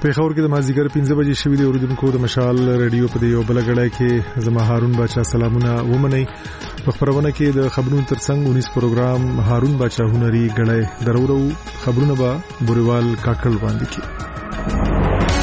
په پیښور کې د مازیګر 15 بجې شوې د اوریدونکو د مشال رادیو په یو بل غړای کې زما هارون باچا سلامونه ومني. په خبرونه کې د خبرونو ترڅنګ 19 پروګرام هارون باچا هنري غړای درورو خبرونه به بوريوال کاکل باندې کې.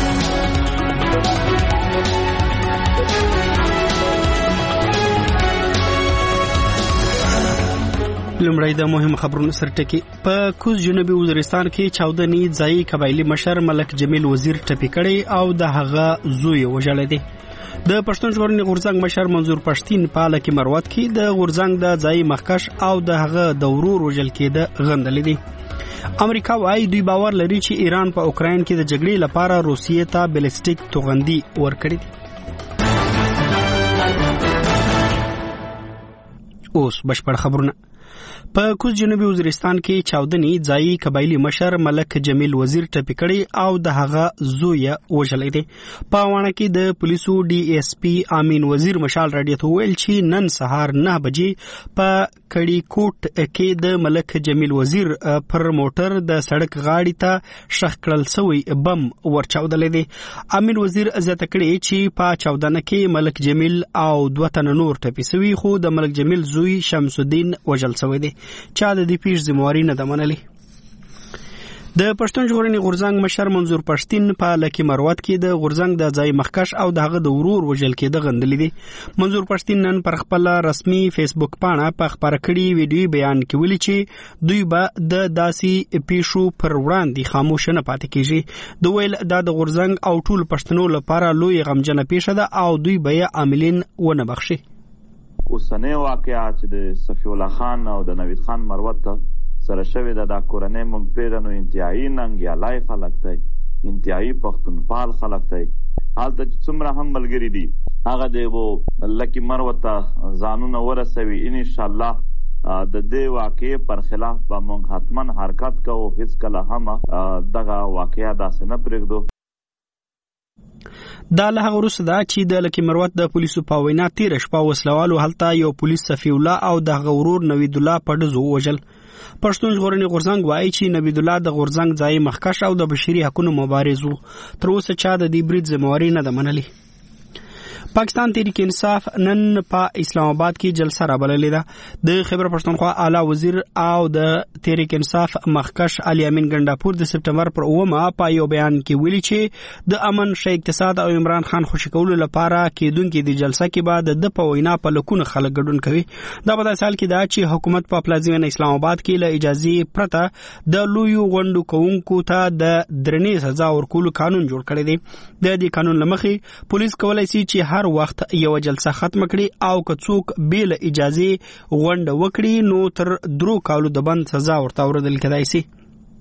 لمړی د مهم خبرونو سرټکی. په کوز جنوبي وزیرستان کې چاودنی ځای قبایلی مشر ملک جمیل وزیر ټپي کړي او د هغه زوی وژل دي. د پښتون ژغورنې غورځنګ مشر منظور پښتين په لکه مروت کې د غورځنګ د ځای مخکش او د هغه د ورور وژل کېده غندل دي. امریکا وايي دوی باور لري چې ایران په اوکرين کې د جګړې لپاره روسیې ته بالستیک توغندي ورکړي دي. اوس بشپړ خبرونه. په کوز جنوبي وزیرستان کې چاودنی ځای قبایلی مشر ملک جمیل وزیر ټپي کړي او د هغه زوی وژل دي. په وانه کې د پولیسو ډي اس پی امین وزیر مشال رادیو ته ویل چې نن سهار 9 بجې په کړي کوټ کې د ملک جمیل وزیر پر موټر د سړک غاړې ته شخ کړل سوی بم ورچاودل دي. امین وزیر زیاته کړي چې په چاودنه کې ملک جمیل او دوه تن نور ټپي سوي خو د ملک جمیل زوی شمس الدین وژل سوی دي. چا د دې پیښ ذمہواری نه ده منلې. د پښتون ژغورنې غورځنګ مشر منظور پښتين په لکه مروت کې د غورځنګ د ځای مخکش او دغه د ورور وژل کېده غندلې دي. منظور پښتين نن پر خپل رسمي فیسبوک پاڼه په خبره کړي ویډیو بیان کې ویلي چې دوی به د داسي پیښو پر وړاندې خاموش نه پاتې کیږي. دوی ویل د غورځنګ او ټول پښتنو لپاره لوی غمجنه پیښه ده او دوی به عاملین ونه بخښي. اوسنۍ واقعا چې د صفی الله خان او د نوید خان مروت سره شوې ده د کورنۍ ممپیرنو انتهایی ننګیالای خلک دی، انتهایی پښتونپال خلک دی. هلته چې څومره هم ملګري دي هغه د لکي مروت ځانونه ورسوي. انشاءالله د دې واقعې پر خلاف به موږ حتما حرکت کوو. هیڅ کله هم دغه واقعیا داسې نه پرېږدو. دا له هغه وروسته ده چې د لکه مروت د پولیسو په وینا تیر شپه وسلوالو هلته یو پولیس صفی الله او د غورور نوید الله په ډزو وژل. پښتون ژغورنې غورځنګ وايي چې نوید الله د غورځنګ ځای مخکش او د بشري حقوقو مبارز وو. تر اوسه چا د دې برید ذمہواری نه ده منلې. پاکستان تحریک انصاف نن په اسلام آباد کې جلسه را بللې ده. د خیبر پښتونخوا اعلی وزیر او د تحریک انصاف مخکش علي امین ګنداپور د سپټمبر پر 9 په یو بیان کې ویلي چې د امن ښه اقتصاد او عمران خان خوشی کولو لپاره کېدونکې د جلسه کې بعد د په وینا په لکونه خلک ګډون کوي. دا په داسې حال کې ده چې حکومت په پلازمینه اسلام آباد کې له اجازه پرته د لویو غونډو کوونکو ته د درنې سزا ورکولو قانون جوړ کړی دی. د دې قانون لمخې پولیس کولای شي چې هر وخت یو جلسه ختم کړي او که څوک بیل اجازه غونډه وکړي نو تر 3 کالو د بند سزا ورته ورکړل کېدای شي.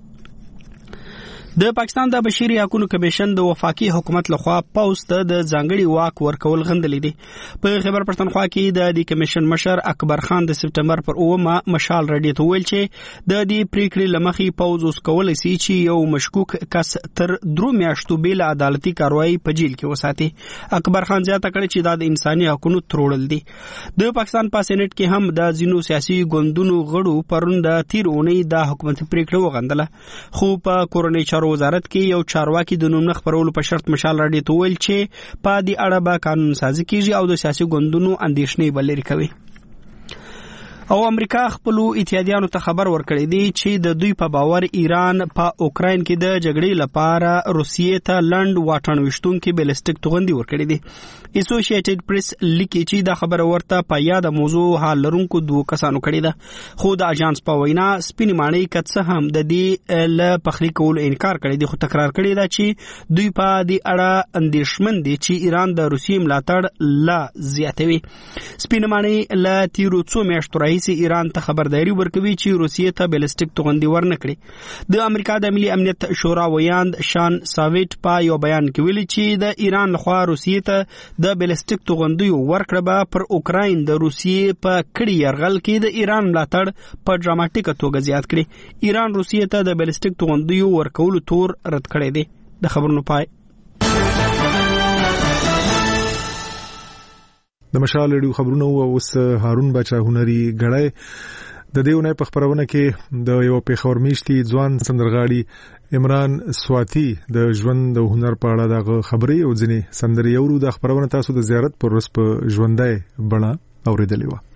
د پاکستان د بشري حقوقو کمیشن د وفاقي حکومت لخوا پوسټ د ځانګړي واک ورکول غندلې دي. په خیبر پښتونخوا کې د دې کمیشن مشر اکبر خان د سپټمبر پر 9 مشال رادیو ته ویل چې د دې پریکړې لمخې پوز اوس کولای شي چې یو مشکوک کس تر 3 میاشتو بیل عدالتي کاروایی په جیل کې وساتي. اکبر خان زیاته کړی چې دا د انساني حقوقو تروړل دي. د پاکستان په سېنات کې هم د ځینو سیاسي ګوندونو غړو پرون د تیر اونۍ د حکومت پریکړه وغندله. خو په کورنۍ چارو وزارت کې یو چارواکي د نوم خبرولو په شرط مشال رادیو ته ویل چې په دې اړه به قانون سازي کیږي او د سیاسي ګوندونو اندېښنې بلری کوي. او امریکا خپل اتحادیانو ته خبر ورکړی دی چې د دوی په باور ایران په اوکرين کې د جګړې لپاره روسیې ته لند واټن وشتونکو بالستیک توغندي ورکړي دي. اسوسییټډ پریس لیکي چې دا خبره ورته په یاد موضوع حال لرونکو دوه کسانو کړی ده. خو د اژانس په وینا سپینې ماڼۍ کڅ هم د دې له پخلی کول انکار کړی دی، خو تکرار کړی دا چې دوی په دې اړه اندېښمن دي چې ایران د روسیې ملاتړ لا زیاتوي. سپینې ماڼۍ له تیرو څو میاشتو راهیسې ایران ته خبرداري ورکوي چې روسیې ته بالستیک توغندي ورنکړي. د امریکا د ملي امنیت شورا ویاند شان ساویټ په یو بیان کې ویلي چې د ایران لخوا روسیې ته د بالستیک توغندي ورکړه به پر اوکراین د روسیې په کړي يرغل کې د ایران ملاتړ په ډراماټیکه توګه زیات کړي. ایران روسیې ته د بالستیک توغندي ورکولو تور رد کړی دی. د خبرونو پای. د مشال ډیو خبرونه او اوس هارون باچا هنري غړای د دې ونې په خبرونه کې د یو پیښور میشتي ځوان سندرغاړي عمران سواتی د ژوند د هنر په اړه د خبرې او ځینې سندري اورو. د خبرونه تاسو د زیارت پر ورځ په ژوندۍ بڼه اوریدلې و.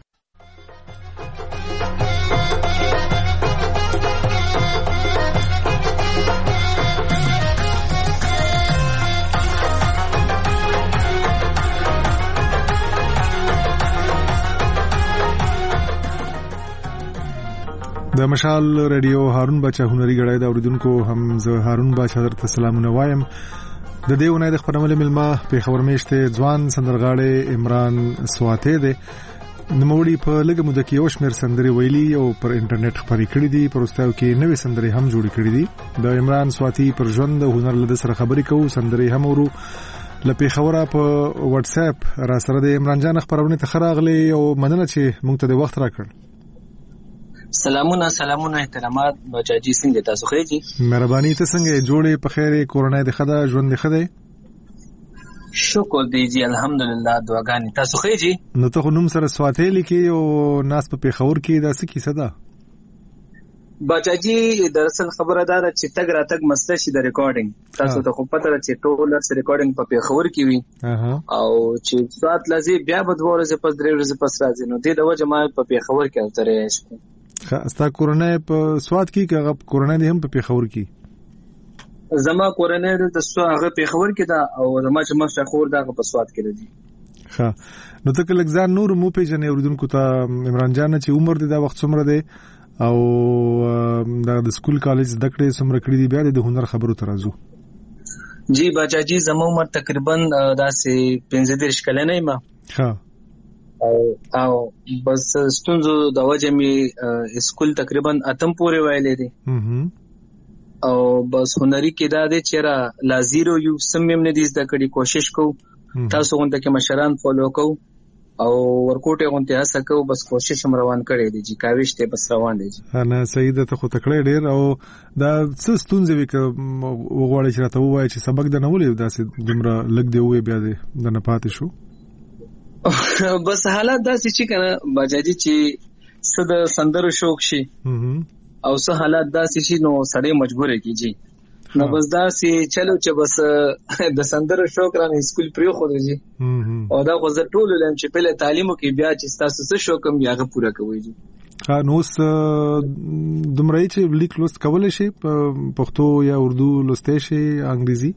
د مشال رادیو هارون بچا هنري غړای د اوریدونکو هم زه هارون بچا درته سلامونه وایم. د دې ونې د خبرونه ملما په خبر میشته ځوان سندرغاړي عمران سواتی دی. نوموړي په لږه موده کې یو شمېر سندري ویلي او پر انټرنیټ خبرې کړې دي. پر وروستیو کې نوې سندري هم جوړې کړې دي. د عمران سواتی پر ژوند او هنر له سره خبرې کوو. سندري هم ورو لپاره خبره په واتس اپ را سره د عمران جان خبرونه ته خراغلي او مننه چې موږ ته د وخت راکړ. سلامونه احترامات بچاجي څنګه تاسو ښه جی؟ مهرباني ته څنګه جوړې په خیره کورونا د خدا ژوند د خدا؟ شکر دی جی الحمدلله دعاګانې تاسو ښه جی؟ نو ته نوم سره سواتی لیکي او ناس په پیښور کې دا څه کیسه ده؟ بچاجي دراصل خبره ده چې تګ را تګ مسته شي د ریکارډینګ. تاسو ته خو پته ده چې ټول سره ریکارډینګ په پیښور کې وي او چې سواد لذي بیا به 2 ورځې پس 3 ورځې پس راځي. نو دې د وجه ما په پیښور کې اوترې شو. استا کورونا په سواد کې کغه کورونا دې هم په پیښور کې؟ زما کورونا د هغه پیښور کې دا او زما چې مخ شخور دا په سواد کې دي. ښه نو ته کله ځان نور مو پیژنې اوریدونکو ته عمران جان چې عمر دې دا وخت څومره دی او د سکول کالج د کړې څومره کړې دي بیا د هنر خبرو ته راځو. جی بچاجي زما عمر تقریبا داسې 15 کلنه یم. ښه او بس ستونزو د وجه می سکول تقریبا اتم پورې وایلې دي او بس هنري کې دا دي چې را لازیرو یو سمیم نه دي د کړي کوشش کو تاسو غونډه کې مشران فالو کو او ورکوټه غونډه هڅه کو بس کوشش هم روان کړي دي چې کاوشته بس روان دي. انا سیده ته خو تکړه ډیر او دا څه ستونزې وکړه وغواړي چې راته وایي چې سبق د نولې داسې دومره لګ دی وې بیا د نه پاتې شو. بس حالات داسې چې کنه بجاجي چې صد سندرو شوق شي او څه حالات داسې شي نو سړی مجبور کیږي. نو بس داسې چلو چې بس د سندرو شوق رانه سکول پریو خو دی او دا خو زه ټول لم چې په تعلیمو کې بیا چې تاسو څه شوق هم یاغه پوره کوي. نو دومره چې لیک لوست کولای شي پښتو یا اردو لوستای شي انګریزي؟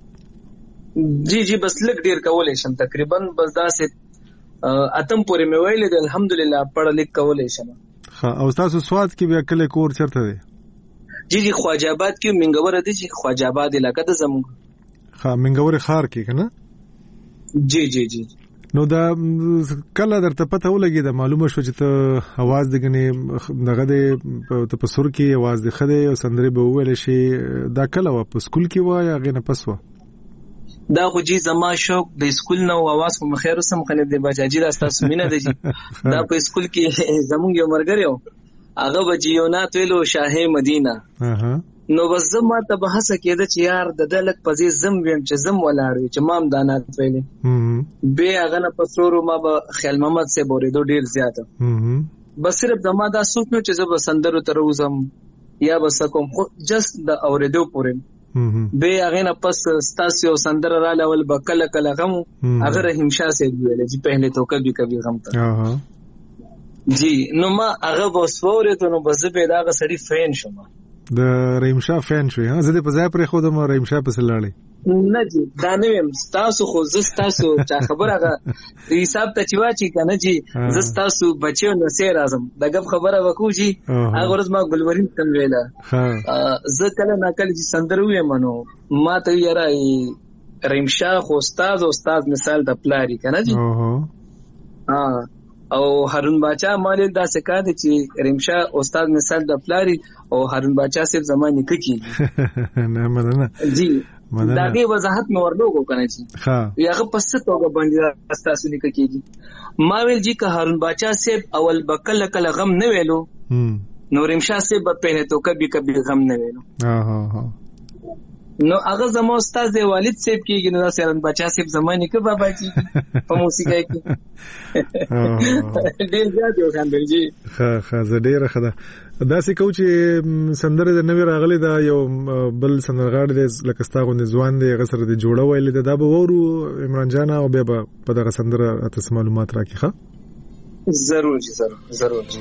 جی بس لیک ډیر کولای شم تقریبا بس داسې اتم پورې مې ویل دي الحمدلله پړه لیک کولای شم. او تاسو سواد کې بیا کله کور چرته دی؟ جی خواجه آباد کې منګور دي چې خواجه آباد علاقې ته زموږ منګور خار کې کنه؟ جی نو دا کله درته پته ولګي دا معلومه شو چې ته आवाज دغه دغه ته په سر کې आवाज د خده او سندري به ویل شي دا کله و په سکول کې و یا غنه پس و؟ دا خو جی زما شوق د سکول نو आवाज په مخیر سم خنه د بچاجي د تاسو مینه دی دا په سکول کې زمونږ یو مرګریو هغه بجیونات ویلو شاه مدینه نو بس زما ته به هڅه کېده چې یار د دلک پزې زم ویم چې زم ولاړ چې مام دانات ویلې به هغه نه پسورو ما به خیال محمد سے بوریدو ډیر زیاته بس صرف زما دا سوچ نو چې زب سندرو تر وزم یا بس کوم جست د اوریدو پورې به هغه نه پس ستاسو سندر را لول بکل کله غم هغه رحیم شاه سے ویل چې پہلے تو کبھی غم تا جی نو ما هغه بوسوره ته نو بس به دا غسړي فین شوم د رحیم شاه فین شوی ها زه په ځای پر خو د رحیم شاه په سلاړی نه جی دا نه ویم تاسو خو زستاسو چا خبره حساب ته چوا چی کنه جی زستاسو بچو نو سي راځم دغه خبره وکړو جی هغه ورځ ما ګلورین تم ویلا زه کله ناکله جی سندروي منو ما ته یاره رحیم شاه خو استاد مثال د پلاری کنه جی او هارون باچا مال دا سکا دي چې رمشا استاد مثال د پلاری او هارون باچا صرف زمانه کوي نه مننه جی دا دې وضاحت مې ورلوګو کنه چې ها یغه پس توګه باندې تاسو لیک کېږي ما ویل جی که هارون باچا صرف اول بکل کله غم نه ویلو نو رمشا صرف په نه تو کبي غم نه ویلو نو هغه زمو استاد دی والد صاحب کېږي نو سرن بچا صاحب زمانه کې بابا کېږي په موسیقۍ کې ډېر زیات یو خاندل جی ښه ډېر ښه ده داسې کو چې سندره د نوې راغلي دا یو بل سندرغاړی دی لکه ستا غوندې ځوان دی هغه سره د جوړه ویلې ده دا به وورو عمران جان او بیا به په دغه سندره تاسو معلومات راکړي ښه ضرور جی ضرور جی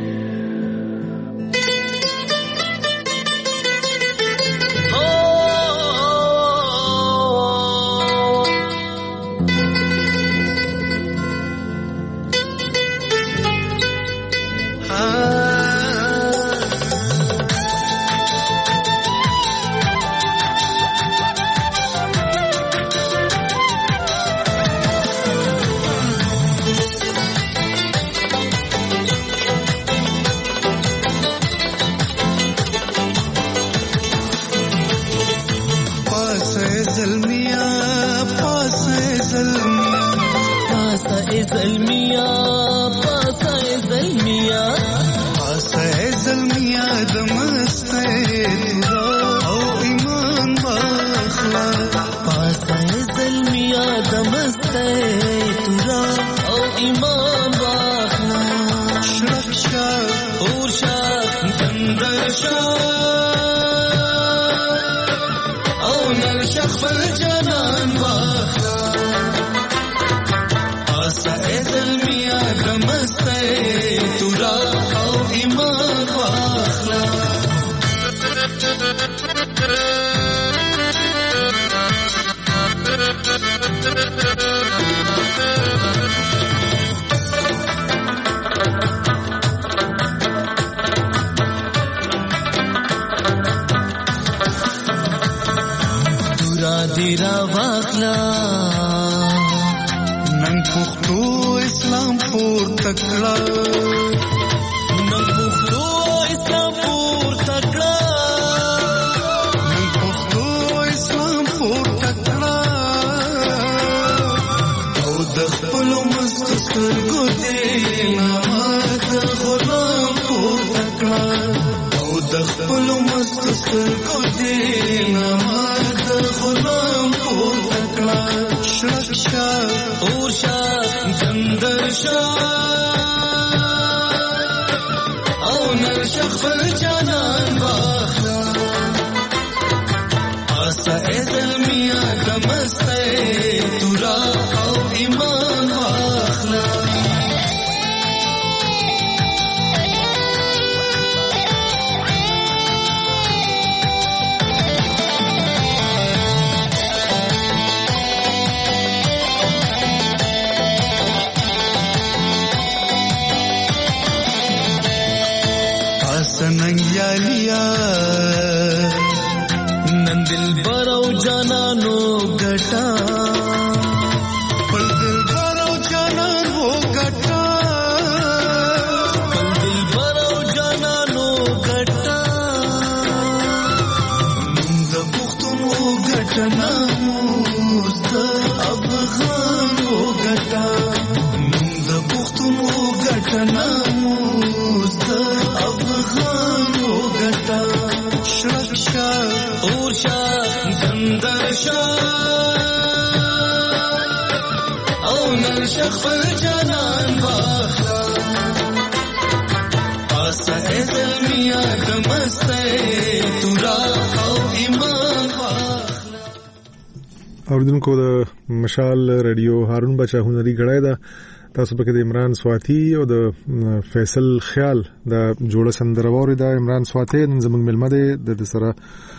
اوردونکو د مشال رادیو هارون بچا هنري غړای دا تاسو په کې د عمران سواتی او د فیصل خیال د جوړه سندره ووري دا عمران سواتی زموږ ملمه د سره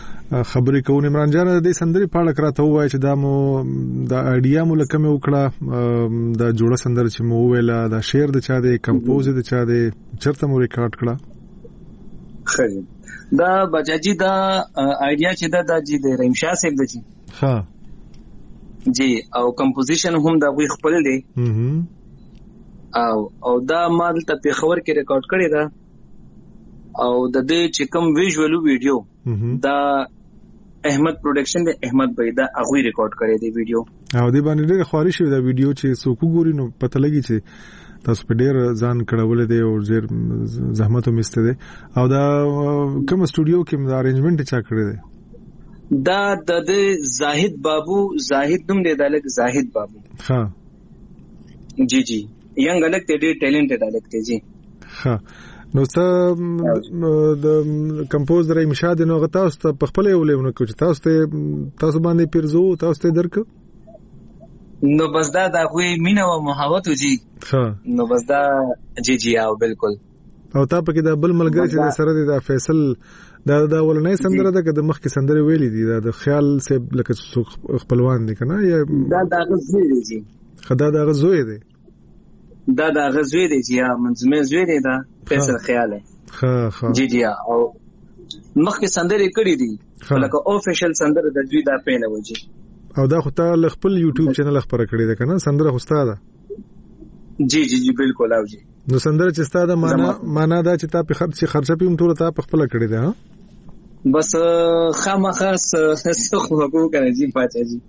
خبرې کوو. عمران جان د سندري په اړه کراته وای چې دا مو د اډیا مو لکه مې وکړه د جوړه سندره چې مو ویلا د شعر د چا د کمپوز د چا د چرته مو ریکارډ کړه خیر دا بچاجي دا اډیا چې دا جی د رحیم شاه صاحب د جی ها جی او کمپوزیشن هم دا وی خپل دی او دا مال ته په خبر کې ریکارډ کړی دا او د دې چې کوم ویژوالو ویډیو دا احمد پروډکشن د احمد بھائی دا هغه ریکارډ کړی دی ویډیو او دې باندې ډېر خواري شوی دا ویډیو چې څوک ګوري نو پته لګي چې تاسو په ډېر ځان کړول دی او ډېر زحمت هم ایسته دی او دا کوم سټوډیو کې دا ارینجمنت چا کړی دی دا د زاهد بابو، زاهد نوم دی د الګ، زاهد بابو. ها جی جی ینګ الګ ته ډېر ټیلنټډ الګ ته جی. ها نو ته د کمپوزر مشاد نو غتا است په خپل ولونه کوچ تاسو باندې پیرزو تاسو ته درک نو بس دا غوي مینا او محبت جی. ها نو بس دا جی جی او بالکل. او تا په کې دا بل ملګری چې سره دی دا فیصل دا ولنې سندره ده کده مخکې سندره ویلې دي دا د خیال سے لکه خپلوان دي کنه یا دا غزوی دی جی. خدا دا غزوی دی دا غزوی دی جی. منظمه زوی دی دا فیصل خیال ہے. ها جی جی او مخکې سندره کړې دي لکه اوفیشل سندره د دوی دا پینه وږي. او دا خو ته خپل یوټیوب چینل خبره کړې ده کنه سندره خو ستاده. جی جی جی بالکل او جی. نو سندره چې ستاده معنا دا چې تا په خرچه پیم ټول ته په خپل کړې ده. بس خامخاس خو وګورئ جی پاتې جی.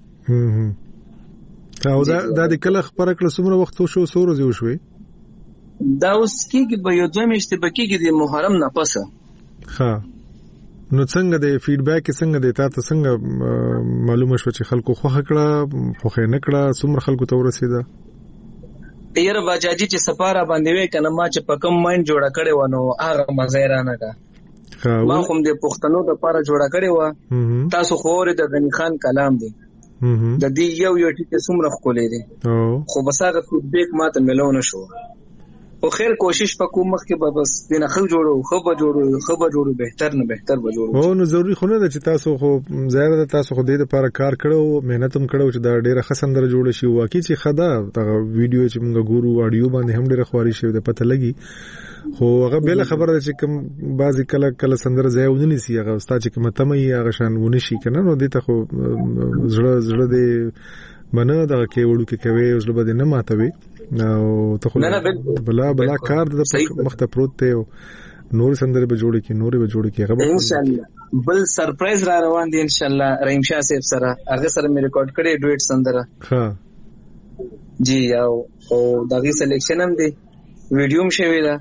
او دا د کله خبره کړه څومره وخت شو سورو زیو شوې دا اوس کېږي به یو دوه میاشتې به کېږي د محرم نه پسه. ها نو څنګه د فیډبیک څنګه د تاسو څنګه معلومه شو چې خلکو خوښ کړه خوښ نه کړه څومره خلکو ته ورسېده؟ یاره باجاجي چې سپاره باندې وې کنه ما چې په کوم ماین جوړه کړې و نو هغه مزه رانه کا. ما کوم د پښتنو د لپاره جوړه کړې و تاسو خو ور د غنی خان کلام دی د دې یو ټکی څومره خولې دي خو بس هغه فیډبیک ماته ملونه شو. خو خیر کوشش وکوم مخکې به بس دینه خو جوړو بهتر نه بهتر به جوړو. او نو ضروری خو نه ده چې تاسو خو ظاهر ده تاسو خو دې لپاره کار کړو مهنت هم کړو چې دا ډیره خسندره جوړ شي واقعي چې خدا دا ویډیو چې موږ ګورو اډیو باندې هم ډیره خواري شي د پته لګي خو هغه بل خبره ده چې کوم بعضی کله سندره ځای ونی سي هغه استاد چې کوم تمه یې هغه شان ونی شي کنه نو دې ته خو زړه دې منه دا کې وړو کې کوي اوس له بده نه ماتوي او ته خو بلا کار د مخته پروت ته نور سندره به جوړ کې هغه ان شاء الله بل سرپرایز را روان دي ان شاء الله رحیم شاه صاحب سره هغه سره مې ریکارډ کړی ډویټ سندره. ها جی او دغه سلیکشن هم دی ویډیو هم شوی دا.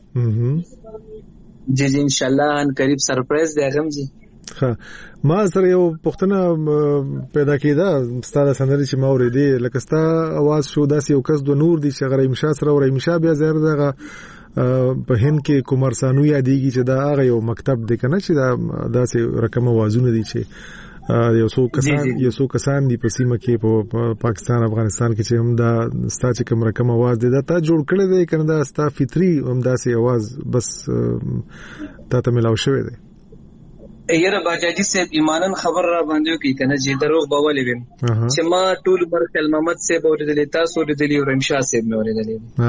جی جی ان شاء الله ان قریب سرپرایز دی هغه جی. ها ما سره یو پښتنه پیدا کیده ستاره سندري چې ما ورېدې لکه ستا आवाज شو داسې یو کس د نور دي چې غره مشا سره ورې مشا بیا زهر دغه په هند کې کومرسانو یادېږي چې دا هغه یو مکتب دی کنه چې دا داسې رقم आवाजونه دي چې یو څو کسان دي په سیمه کې په پاکستان افغانستان کې چې هم دا ستا چې کوم رقم आवाज دی دا تا جوړ کړی دی کنه دا ستا فطری هم داسې आवाज بس تا ته ملاو شوی دی. یره باجاجي صاحب ایمانن خبر را باندې کوي کنه چې دروغ باولې ویم چې ما ټول برکل محمد صاحب اوریدل تاسو اوریدل او رحیم شاه صاحب مې اوریدل.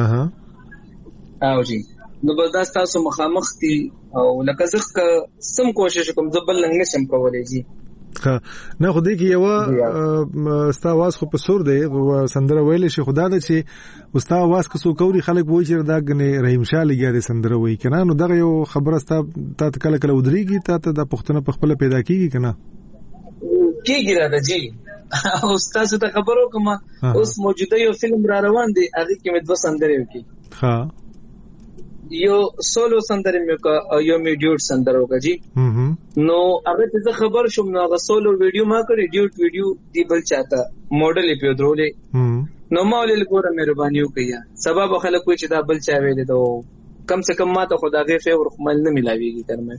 او جی نو بل دا تاسو مخامخ دي او لکه زخه سم کوشش کوم زبل نه شم کولای جی. نه خو دې کې یو ستا आवाज خو په سور دی سندره ویل شي خدا د چې ستا आवाज کو سو کوري خلک وای چې دا غنه رحیم شاه لګیا دي سندره وای کنه نو دغه یو خبره ستا ته کله ودرېږي ته د پښتنه په خپل پیدا کیږي کنه کیږي را ده جی. او تاسو ته خبرو کوم اوس موجوده یو فلم را روان دی هغه کې مې 2 سندره وکي. ها یو سولو سندره مې کا یو می ډیوټ سندره وکړه جی. نو هغه ته خبر شوم نو هغه سولو ویډیو ما کړی ډیوټ ویډیو دی بل چاته ماډل په درولې نو ما ولې ګوره مهرباني وکړه سبب خلک کوئی چې دا بل چا ویل دو کم سے کم ما ته خدا غي فیور خمل نه ملاويږي ترمه.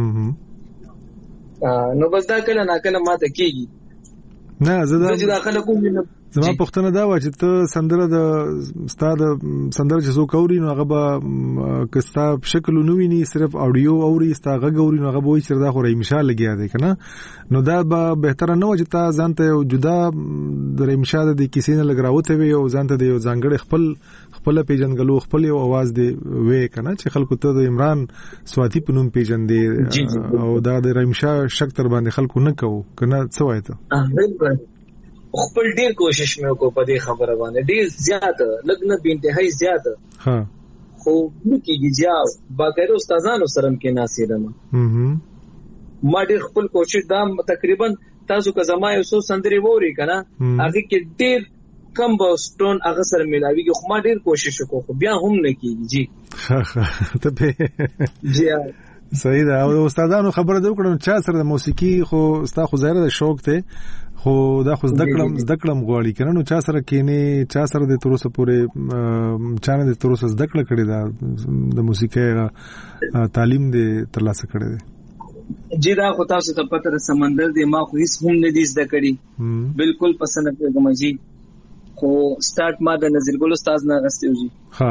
نو بس دا کله نا کله ما ته کیږي نه زه دا خلک کوم زما پښتنه دا و چې ته سندره د استاد سندره چې څوک اوري نو هغه به کستا شکل نو ویني صرف اډیو اوري استا غږ اوري نو هغه به وي چې دا خو رحیم شاه لګیا دی کنه نو دا به بهتره نه و چې تا ځانته جدا د رحیم شاه د کیسې نه لګراوته وي او ځانته د یو ځانګړي خپل پیژنګلو خپل یو आवाज دی وې کنه چې خلکو ته د عمران سواتی په نوم پیژندې او دا د رحیم شاه شک تر باندې خلکو نه کوو کنه څه وایي ته. خپل ډیر کوشش مې وکړ په دې خبره باندې ډیر زیات لګنه به انتهایی زیات ها خو کیږي جاو باقاعده استادانو سره کې ناسیدم ما ډیر خپل کوشش دا تقریبا تاسو که زما یو څو سندري ووري کنه هغه کې ډیر کم بوستون هغه سره ملاويږي خو ما ډیر کوشش وکړ خو بیا هم نه کیږي جی. ته به جی صحیح ده. او استادانو خبره ده وکړم چا سره د موسیقي خو ستا خو ظاهر د شوق ته خو دا خو زده کړم غواړي کنه، نو چا سره کینې چا سره د تروسه پورې چا نه د تروسه زده کړه کړې ده د موسیقي تعلیم دې ترلاسه کړې ده؟ جی دا خو تاسو ته پته ده سمندر دی، ما خو هیڅ هم نه دي زده کړي، بالکل پسند کوم جی. خو سٹارټ ما د نظیر ګل استاد نه غستیو جی. ها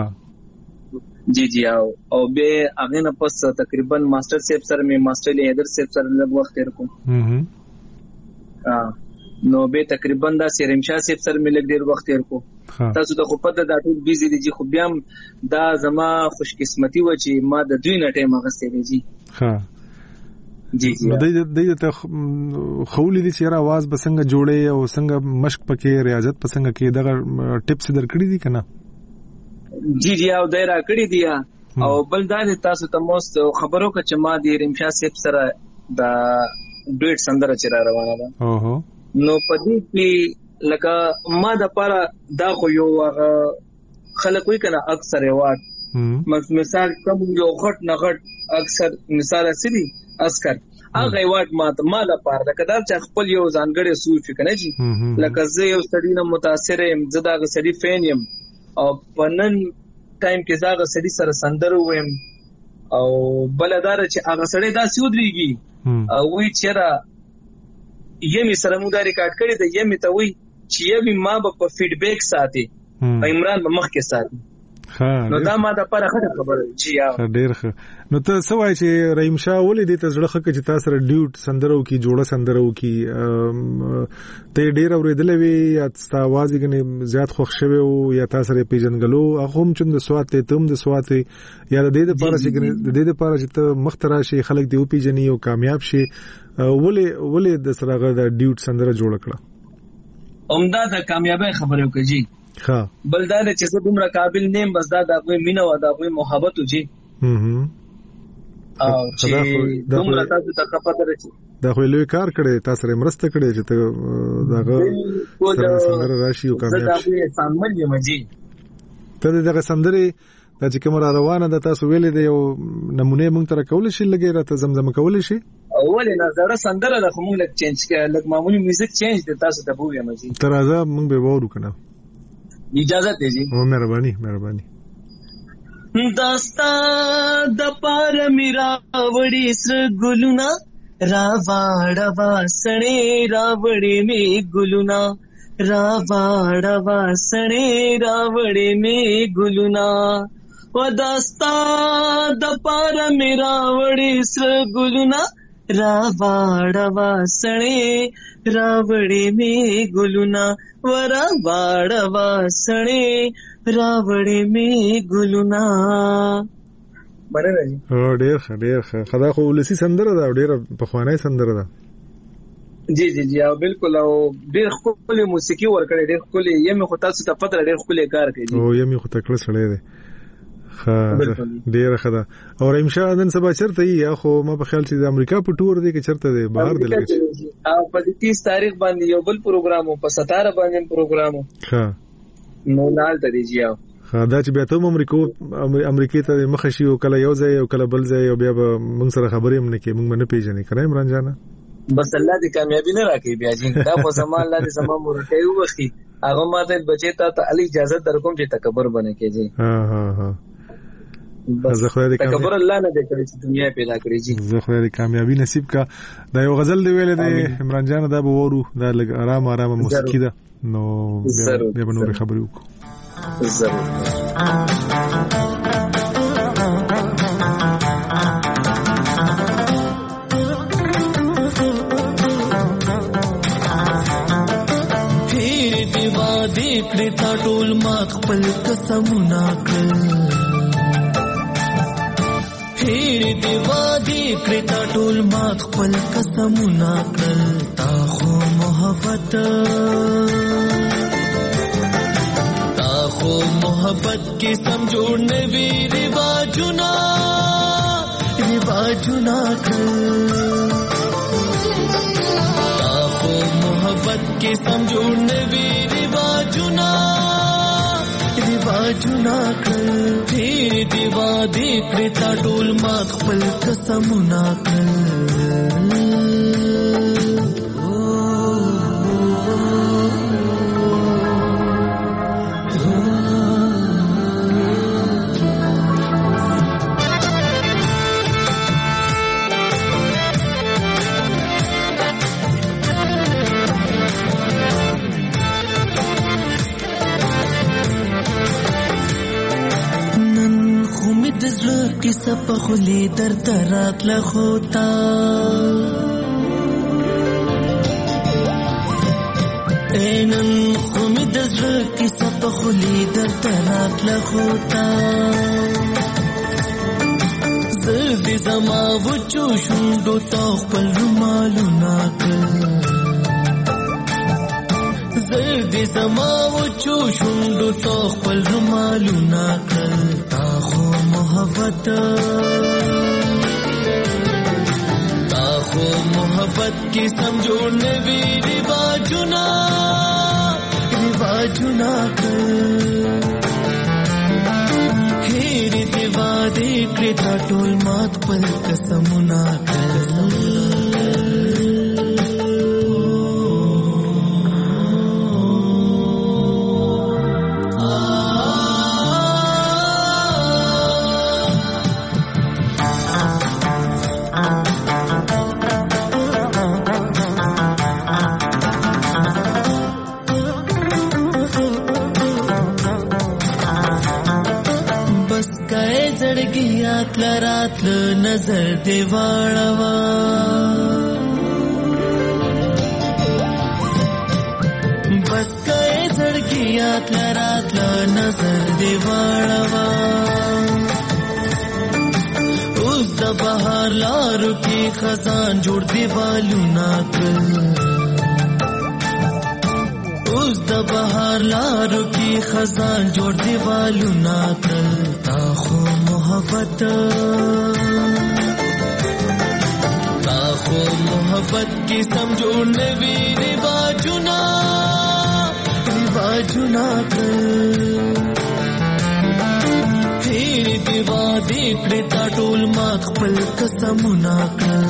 جی او به هغه نه پس تقریبا ماستر سیف سره می ماستر لیدر سیف سره لږ وخت تیر کوم. نو به تقریبا دا سیرمشاه سیف سره می لږ ډیر وخت تیر کوم. تاسو د خو پته دا ټول بیزی دي جی، خو بیا دا زما خوش قسمتي و چې ما د دوی نه ټیم غستې دي جی. ها جی نو د ته خولې دي چې आवाज بسنګ جوړې او څنګه مشق پکې ریاضت پسنګ کې دغه ټیپس درکړي دي کنه؟ جی او دای را کړی دی. او بل دا تاسو ته موست خبرو که چې ما د رمشا سیف سره د ډیټ سندره چر روانه ده. نو پدې کې لکه ما د پاره دا خو یو خلک وی کنه اکثر ایوارد مثال کوم یو غټ نه غټ اکثر مثال اسلی اسکر هغه ایوارد ما د پاره د کدار چې خپل یو ځانګړی سوچ کنه جی، لکه زه یو سړی نه متاثر یم، زه دا سړی فین یم او پنن ټایم کې زاغه سړي سره سندره ویم او بلدار چې هغه سړی دا سودريږي او وی چیرې یمي سره مو دا ریکارډ کړی دی، یمي ته وی چې یمي ما په فیډبیک ساتي عمران په مخ کې ساتي. نو دا ما د پاره خبره چې یا ډیر ښه. نو ته سوای چې رحیم شاه ولې دې ته زړه خکه چې تاسو سره ډیوټ سندرو کی جوړه سندرو کی ته ډیر اوریدلې وی یا تاسو आवाज یې زیات خوښ شوی او یا تاسو سره پیژنګلو هغه هم چې د سوات ته تم د سوات یا د دې لپاره چې ته مخترا شي خلک دی او پیژني او کامیاب شي، ولې د سره د ډیوټ سندره جوړ کړه؟ عمده د کامیابی خبره کوي جی. ها بلدار چې زه دومره قابل نیم، بس دا د کوئی مینه و دا کوئی محبت جی. او چې دومره تاسو ته پته راځي دا خو لوی کار کړي، تاسو سره مرسته کړي چې ته داغه سندره راشي او کامیاب شي. زه دا سامان یم جی. ته دغه سندره دا چې کومه روانه ده تاسو ویلې د یو نمونه مونږ تر کول شي لګي راته زمزمه کول شي؟ اول نه زړه سندره د کوم لک چینج کړه، لک معمولی میوزیک چینج د تاسو ته بوې مجي. تر ازه مونږ به وورو کنه. اجازه ته جی. او مهرباني. داستا د پار میرا وړي سر ګلونا راواړه واسړې راوړې می ګلونا راواړه واسړې راوړې می ګلونا و داستا د پار میرا وړي سر ګلونا راواړه واسړې راوړې می ګلونا ورا واړه واسړې راوړې می ګلونا. باندې ډېر ښه خدا خو ولسی سندره ده، ډېر پخوانی سندره ده. جی او بالکل او ډېر خپل موسیقي ورکړي، ډېر خپل یمه خو تاسو ته پته ډېر خپل کار کوي او یمه خو تکړه سړی دی. ډېر ښه ده. او رحیم شاه نن سبا چرته یې؟ خو ما په خیال چې د امریکا په ټور دی کې چرته دی بهر دی لګي. او په 30 تاریخ باندې یو بل پروګرام او په 17 باندې پروګرام. ها نو لال ته دی جی. دا چې بیا ته امریکا ته مخ شي او کله یو ځای او کله بل ځای او بیا به موږ سره خبرې هم نه کوي، موږ نه پیژنې کنه عمران جان. بس الله دې کامیابی نه راکړي بیا جی. دا خو سم الله دې سم مرته وختي هغه ماته بچی ته علي اجازه درکوم چې تکبر بنه کې جی. ها بس تکبر الله نه دې کړی چې دنیا پیدا کړی جی. زه خو دې کامیابی نصیب کا. دا یو غزل دی ویل دی عمران جان، دا به ورو دا لګ آرام موسیقي ده، نو بیا به نور خبرې وکړو. ضرور. پیر دی وادي کړی تا ټول ما خپل قسمونه کړل، پیر دی وادي کړی تا ټول ما خپل قسمونه کړل، تا خو محبت کې سم جوړ نوی رواجونه کړل، تا خو محبت کې سم جوړ نوی رواجونه رواجونه کړل هیر دی وادي کړی تا ټول ما خپل قسمونه کړل किसा पखुली दर दरात लखोता ऐनन खुमिद ज़र किसा पखुली दर दरात लखोता ज़र्दी ज़मा वुचू शुंडो तोख पल रुमालू नाकल ज़र्दी ज़मा वुचू शुंडो तोख पल रुमालू नाकल ताखो मोहब्बत की समझोने भी रिवाजुना कर हेरी दिवादी कृता टोल मात पल कसमुना कर रातलं नजर देवाळवा बस काय झडकियातल्या रातलं नजर देवाळवा उस द बहार लारू की खजान जोड़ देवालू नाकल उस द बहार लारू की खजान जोड़ देवालू नाकल ताखो मोहब्बत की समझोने भी रिवाजुना कर फिर दिवादी कृता टोल माख पल कसमुना कर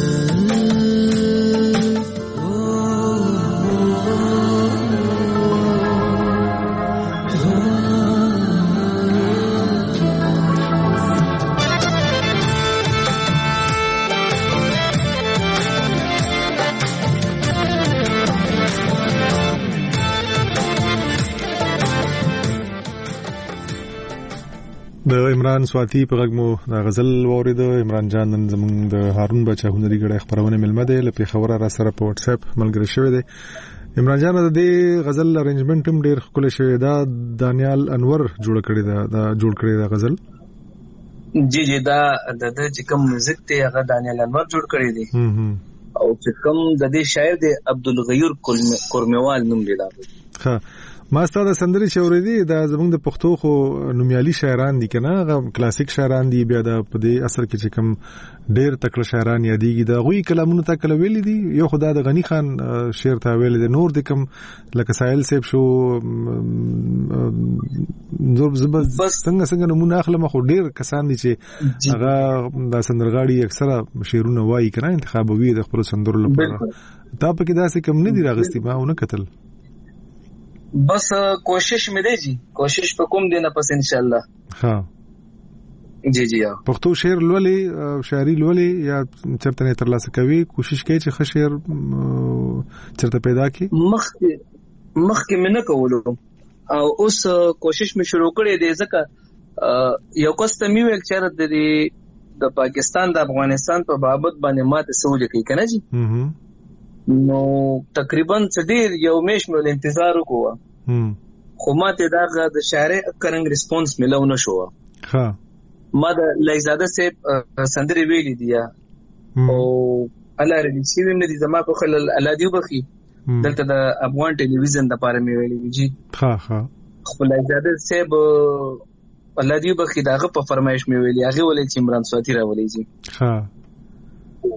د عمران سواتی په غږ مو د غزل واورید. عمران جان نن زموږ د هارون بچا هنري ګړې خبرونه ملمه ده لپاره خبره را سره په واتس اپ ملګری شوی دی. عمران جان د دې غزل ارنجمنت هم ډیر ښکلی شوی دا دانیال انور جوړ کړی دا غزل. جی دا د چې کوم میوزیک ته هغه دانیال انور جوړ کړی دی او چې کوم د دې شاعر دی عبدالغیور کورمیوال نوم دی دا. ها ما ستاسو سندري چوریدي دا زموږ د پښتو خو نومیالي شاعران دي کنه هغه کلاسیک شاعران دي بیا د په دې اثر کې چې کوم ډېر تکړه شاعران یادېږي دا غوي کلامونه تا کله ویلي دي یو خدای د غنی خان شعر تا ویل دي نور د کوم لکه سائل صاحب شو زور زبر څنګه نمونه اخلم خو ډېر کسان دي چې هغه د سندرغاړي اکثره شعرونه وایي کنه انتخابوي د خپل سندرو لپاره دا په کې داسې کم نه دي راغستي ما ونه کتل बस कोशिश में दे जी कोशिश पे कुम देना पस इंशाल्लाह. हाँ जी हाँ पख्तो शेर लولي شاعري لولي या چرته نه ترلاسه کوي کوشش کوي چې ښه شعر چرته پیدا کړي مخ کې منه کولو او اوس کوشش می شروع کړې دي ځکه یو کوسته می ویل چې د پاکستان د افغانستان په بابت باندې ماته سوال کوي کنه جی نو تقریبا څډیر یو میش مې انتظار وکړو خو ماته دا د شاعر کرنګ ریسپانس ملو نه شو. ها ما د لایزاده سیب سندري ویلي دي او الله رلیسی ویم نه دي زما په خل الادیو بخي دلته د افغان ټلویزیون د پاره مې ویلي جی. ها خو لایزاده سیب الادیو بخي داغه په فرمایش مې ویلي هغه ولې چې عمران سواتی راولې جی. ها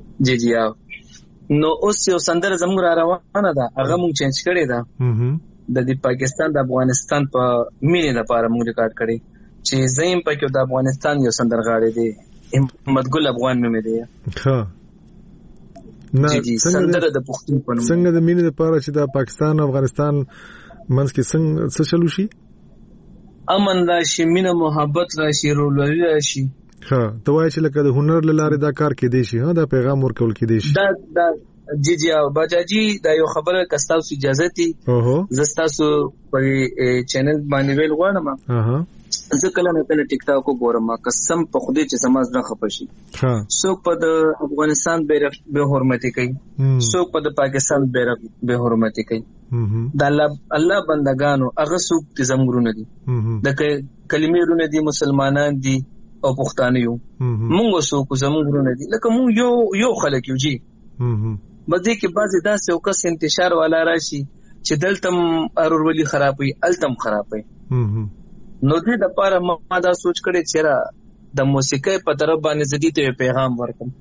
جی نو اوس یو سندره زموږ را روانه ده هغه مونږ چینج کړی ده د پاکستان د افغانستان په مینې لپاره موږ ریکارډ کړی چې زیم پکې د افغانستان یو سندرغاړی دی احمد ګل افغان نوم دی. ها نه څنګه د پښتون په نوم څنګه د مینې لپاره چې د پاکستان او افغانستان منځ کې څنګه څه چلو شي؟ امن راشي، مینه محبت راشي، رولوري راشي. ها ته وایې چې لکه د هنر لاره دا کار کې دی شي، ها دا پیغام ورکول کې دی شي. دا جی او باجاجي دا یو خبره کستاو اجازه تي زستاسو په چینل باندې ویل غواړم. زه کله نه کله ټیک ټاک وګورم، قسم په خدای چې سماز نه خپشي. څوک په د افغانستان بیرغ به حرمتي کوي، څوک په د پاکستان بیرغ به حرمتي کوي. د الله بندگانو هغه څوک چې زموږ دي، د کلمې رونه دي، مسلمانان دي او پښتانه یو. موږ څوک زموږ دي، لکه موږ یو خلک یو جی. بده کې بعضی داسې او کس انتشار والا راشي چې دلتم ارورولي خرابوي، التم خرابوي. نو دې د پاره ما دا سوچ کړی چې د موسیقۍ په طرف باندې زدي ته پیغام ورکم.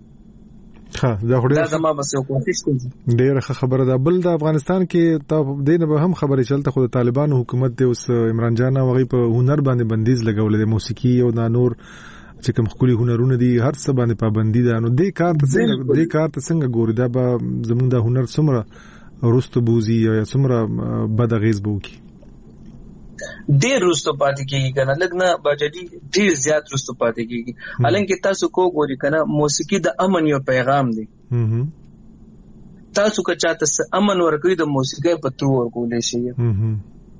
دا زما بس یو کوشش کوم. ډېر خبره ده. بل د افغانستان کې تا دینه به هم خبرې چلته، خو د طالبانو حکومت دی اوس عمران جان او غي په هنر باندې بندیز لګولې د موسیقي او د نور چې کوم خولي هنرونه دي هر څه باندې پابندي ده. نو دې کار ته څنګه ګوري؟ دا به زموږ د هنر څومره رستو بوزي یا څومره بد اغیز به وکړي؟ ډېر رستو پاتې کېږي کنه، لږ نه باجدي ډېر زیات رستو پاتې کېږي. حالانکه تاسو کو ګوري کنه موسیقي د امن یو پیغام دی. تاسو که چاته امن ورکوي د موسیقۍ په تور ورکولې شي.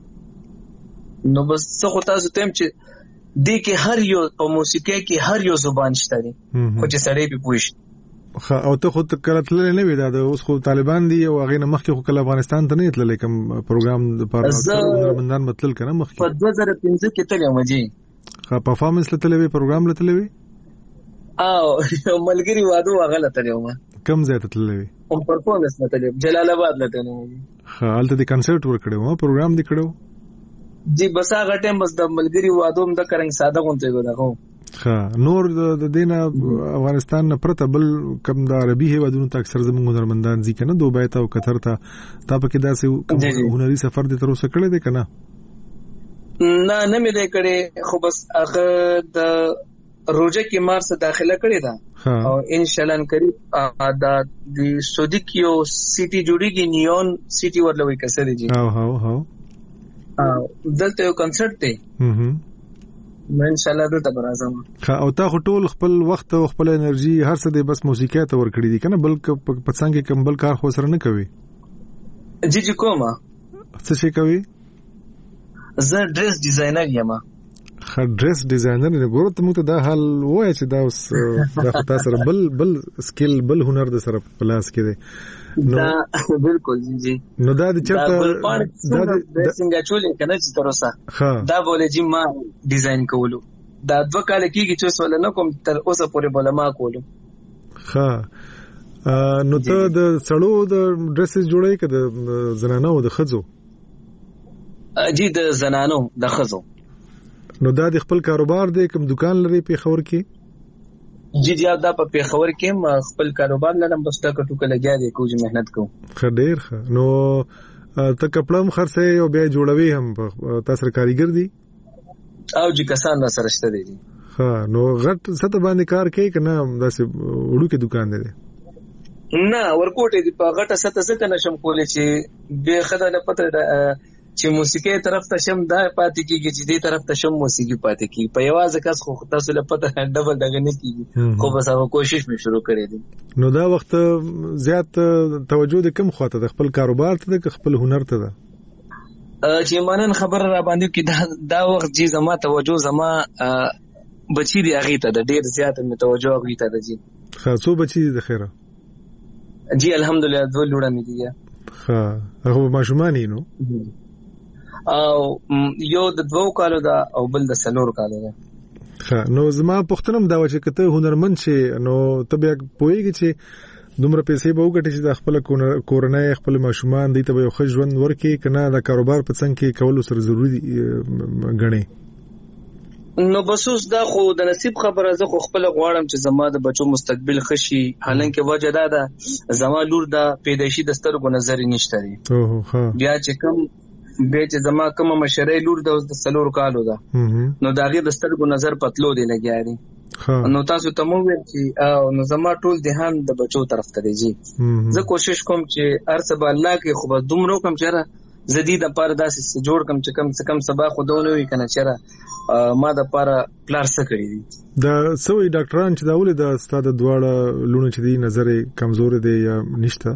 نو بس څه تاسو تم چې دې کې هر یو په موسیقۍ کې هر یو زبان شته دي، خو چې سړی به پوه شي. او ته خو کله تللی نه وې؟ دا اوس خو طالبان دي او هغې نه مخکې خو کله افغانستان ته نه تللی کوم پروګرام دپاره؟ هنرمندان به تلل که نه مخکې؟ په 2015 کې تللی وم جی. پرفارمنس له تللی وې، پروګرام له تللی وې؟ او ملګري واده هغه له تللی وم. کوم ځای ته تللی وې؟ پرفارمنس له تللی وم، جلال آباد له تللی وم. هلته دې کنسرټ ورکړی و، پروګرام دې کړی و؟ جی بس هغه ټایم بس د ملګری وادوم د کرنګ ساده غونته go دغه. نور د دینه افغانستان نه پرته بل کوم د عربي هیوادونو ته اکثر زموږ هنرمندان ځي کنه، دوبۍ ته او قطر ته. تا پکې داسې هنري سفر دې تر اوسه کړی دی کنه؟ نه مې دی کړی، خو بس هغه د روزه کې مارس داخله کړی ده او ان شاء الله قریب د سعودي کې یو سیټي جوړیږي، نیون سیټي ورلوي کسره جی. ها دلته یو کنسرت دی، نو ان شاء الله دلته برازم. او تا خو ټول خپل وخت او خپل انرژي هر څه دې بس موسیقۍ ته ورکړي دي کنه، بل په څنګه کوم بل کار خو سره نه کوي؟ جی کومه څه شي کوي؟ زه ډریس ډیزاینر یم. ډریس ډیزاینر نه ګورم ته موږ ته دا حال وای چې دا اوس دا خو تاسو سره بل سکل بل هنر د سره پلاس کې دی. دا بالکل جی. نو دا د چرته دا څنګه چولې کنه چې تر اوسه دا بولې چې ما ډیزاین کولو دا 2 کال کېږي چې وسول نه کوم تر اوسه پورې بوله ما کولو. نو ته د سړو د ډریسز جوړې که د زنانو او د ښځو؟ جی د زنانو د ښځو. نو دا د خپل کاروبار دی کوم دکان لري پېښور کې؟ جی دا په پېښور کې خپل کاروبار لرم، بس ټکه ټوکه لګیا دی، کوم محنت کوم. ښه ډېر ښه. نو ته کپړه هم خرڅوې او بیا جوړوي هم، تاسو سره کاریګر دي؟ او جی کسان را سره شته دي. ښه. نو غټ سطح باندې کار کوي که نه داسې وړوکی دکان دی؟ نه ورکوټې دي په غټه سطح څه نشم کولی چې بې ښه ده پته چې موسیقي طرف ته شم دا پاتې کیږي چې دې طرف ته شم موسیقي پاتې کیږي. په یوازې کس خو تاسو له پته ډبل دغه نه کیږي، خو بس هغه کوشش مې شروع کړی دی. نو دا وخت زیات توجه د کوم خواته د خپل کاروبار ته د خپل هنر ته ده؟ چې مانن خبر را باندې کې دا وخت چې زما توجه زما بچی دی هغه ته د ډیر زیات مې توجه هغه ته ده. جی خاصو بچی دی د خیره؟ جی الحمدلله 2 لوړه مې دي. ها هغه ماشومان نو او یو د 2 کالو دا او بل د 4 کالو دا. نو زما پښتنم دا و چې کته هنرمند شي نو ته بیا پوهیږي چې دومره پیسې به وګټي چې د خپل کورنۍ خپل ماشومان دی ته به یو ښه ژوند ورکړي که نه د کاروبار په څنګ کې کولو سره ضروري ګڼي؟ نو بس اوس دا خو د نصیب خبره. زه خو خپل غواړم چې زما د بچو مستقبل ښه شي، حالانکه وجه دا ده زما لور د پیدایشي د سترګو نظر نشته دی. بیا چې کوم به چې زما کومه مشرې لور د 4 کالو ده نو دا غي د سترګو نظر پتلو دی لګیا دی نو تاسو ته مو ویل چې نو زما ټول ذهن د بچو طرف ته دی جی زه کوشش کوم چې ارسب الله کې خو به دومره کوم چیرې زدید لپاره داسې جوړ کوم چې کم څه کم سبا خودونه وي کنه چیرې ما د لپاره پلار څه کړی دی دا سوي ډاکټران چې دا ولې د استاد دواړه لونه چې دی نظر کمزور دی یا نشته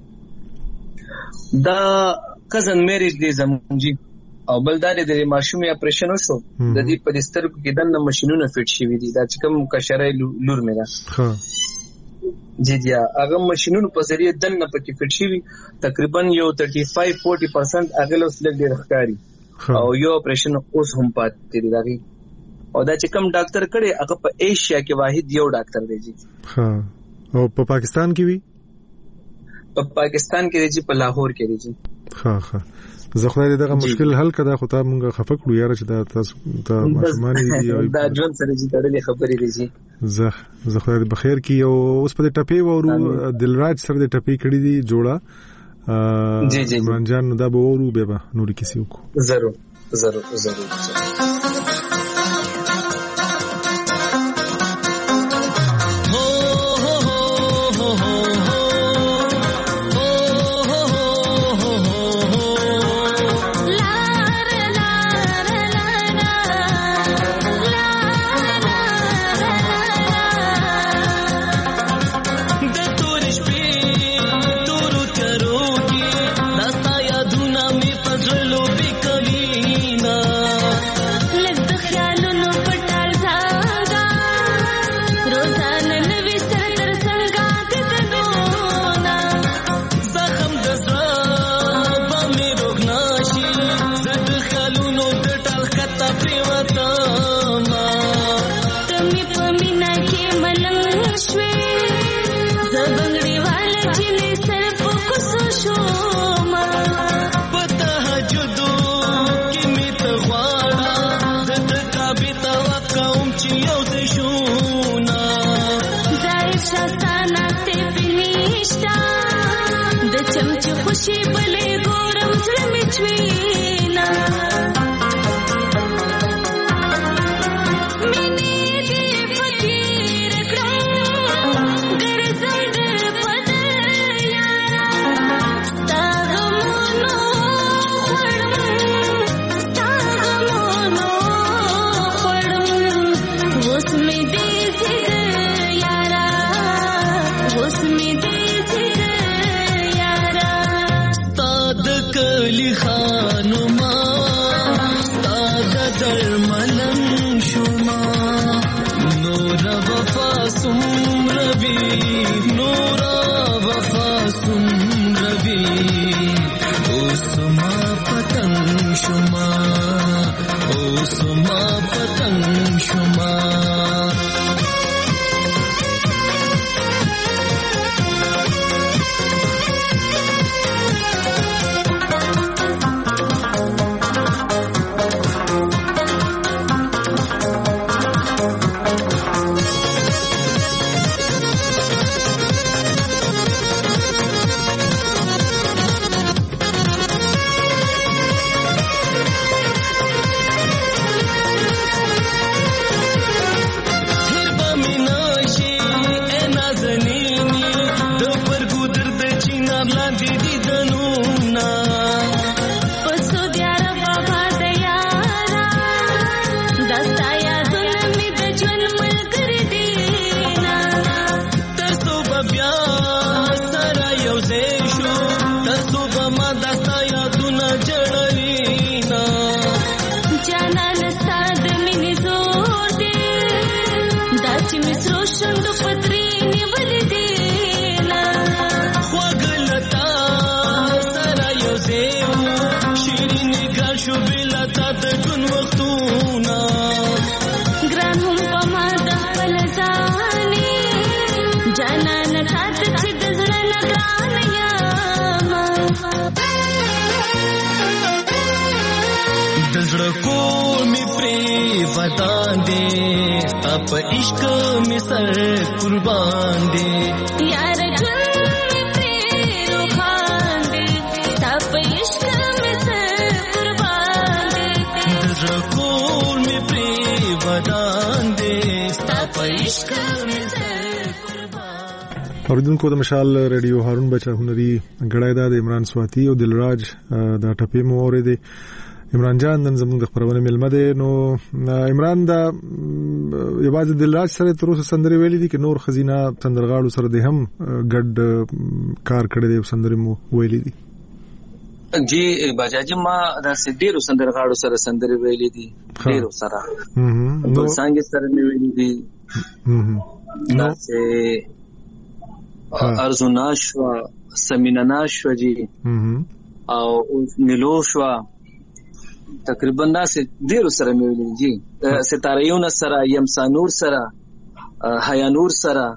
دا کزن میریج دی زمونږی او بلدار د ماشومې اپریشن وشو د دې په سترګو کې دنه ماشينونه فټ شوی دي دا چې کوم کشرې لور مې ده ها جی جی هغه ماشينونو په ذریعہ دنه پکې فټ شوی تقریبا یو 35-40% هغه لوس لګ ډیر ښکاری او یو اپریشن اوس هم پاتې دی دغه او دا چې کوم ډاکټر کړي هغه په ایشیا کې واحد یو ډاکټر دی جی ها او په پاکستان کې وی په پاکستان کې دی په لاهور کې دی جی ها ها زه خو دغه مشکل حل کړه خو ته مونږه خفه کړو یاره چې دا تاسو ته ماشومان دي دا ژوند سره چې تړلې خبرې دي جی زه خو دې بخیر کی او اوس په ټپي ورو دلراج سره دې ټپي کړی دي جوړه جی جی عمران جان دا به ورو به نور کسی کو ضرور په عشق می سر قربان دی یار جون می پر روحان دی تا په عشق می سر عشق مې قربان. اوریدونکو د مشال ریډیو هارون بچا هنري غړای د عمران سواتی او دلراج د ټپې مو اوریدي. عمران جان نن زموږ د خبرونه ملمه ده. نو عمران دا یوازې دلراج سره تر اوسه سندري ویلي دي چې نور خزینه سندرغاړو سره د هم ګډ کار کړی دی او سندري مو ویلي دي؟ جی باجاجي ما دا ډیرو سندرغاړو سره سندري ویلي دي، ډیرو سره نو څنګه سره ویلي دي. نو ارزونا شو، سمینا شو جی، او نیلو شو، تقریبا ناس ډیرو سره ویلي جی. ستاره یونس سره، یمسانور سره، حیانور سره.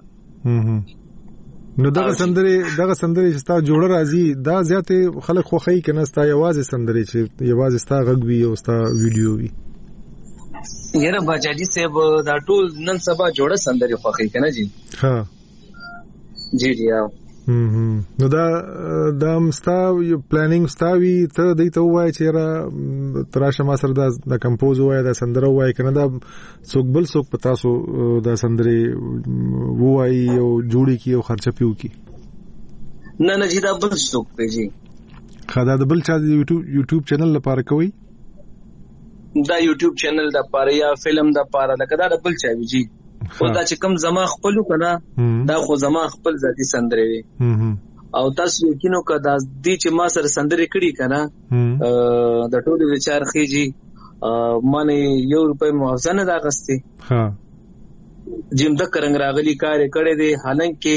نو دغه سندري چې ستا جوړه راځي دا زیاته خلک خوخی کنه ستا یوازې سندري چې یوازې ستا غږ وي او ستا ویډیو وي؟ یره باجاجي صاحب دا ټول نن سبا جوړه سندري خوخی کنه جی. ها جی جی. نو دا مستا یو پلانینګ ستاوي ته دایته وای چې را تراشه ما سره دا کمپوز وای دا سندره وای کنه دا څوک بل څوک پتا سو دا سندره وای او جوړی کی او خرچه پیو کی؟ نه نه جی دا بل څوک دی جی. خدا د بل چا د یوټیوب چینل لپاره کوي؟ دا یوټیوب چینل د لپاره یا فلم د لپاره لکه دا بل چا وی جی. او دا چې کوم زما خپلو کنه دا خو زما خپل ذاتی سندره وي. او تاسو یقینو که دا دی چې ما سره سندره کړي کنه د ټولو وچار خيږي مانه €1 معاوضه نه دا غستې. ها جیم د کرنګ راغلی کار کړي دي، حالانکه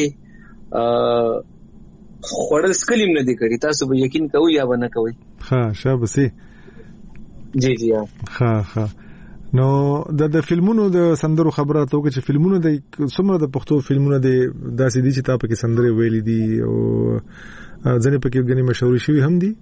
خړل سکلیم نه دي کړی. تاسو به یقین کوئ یا نه کوئ؟ ها شابسي جی جی. ها ها. نو د فلمونو د سندرو خبره ته وکړه چې فلمونو د څومره د پښتو فلمونو د داسې دي چې تاسو کې سندري ویلي دي او ځنې پکې غني مشهور شوی هم دي؟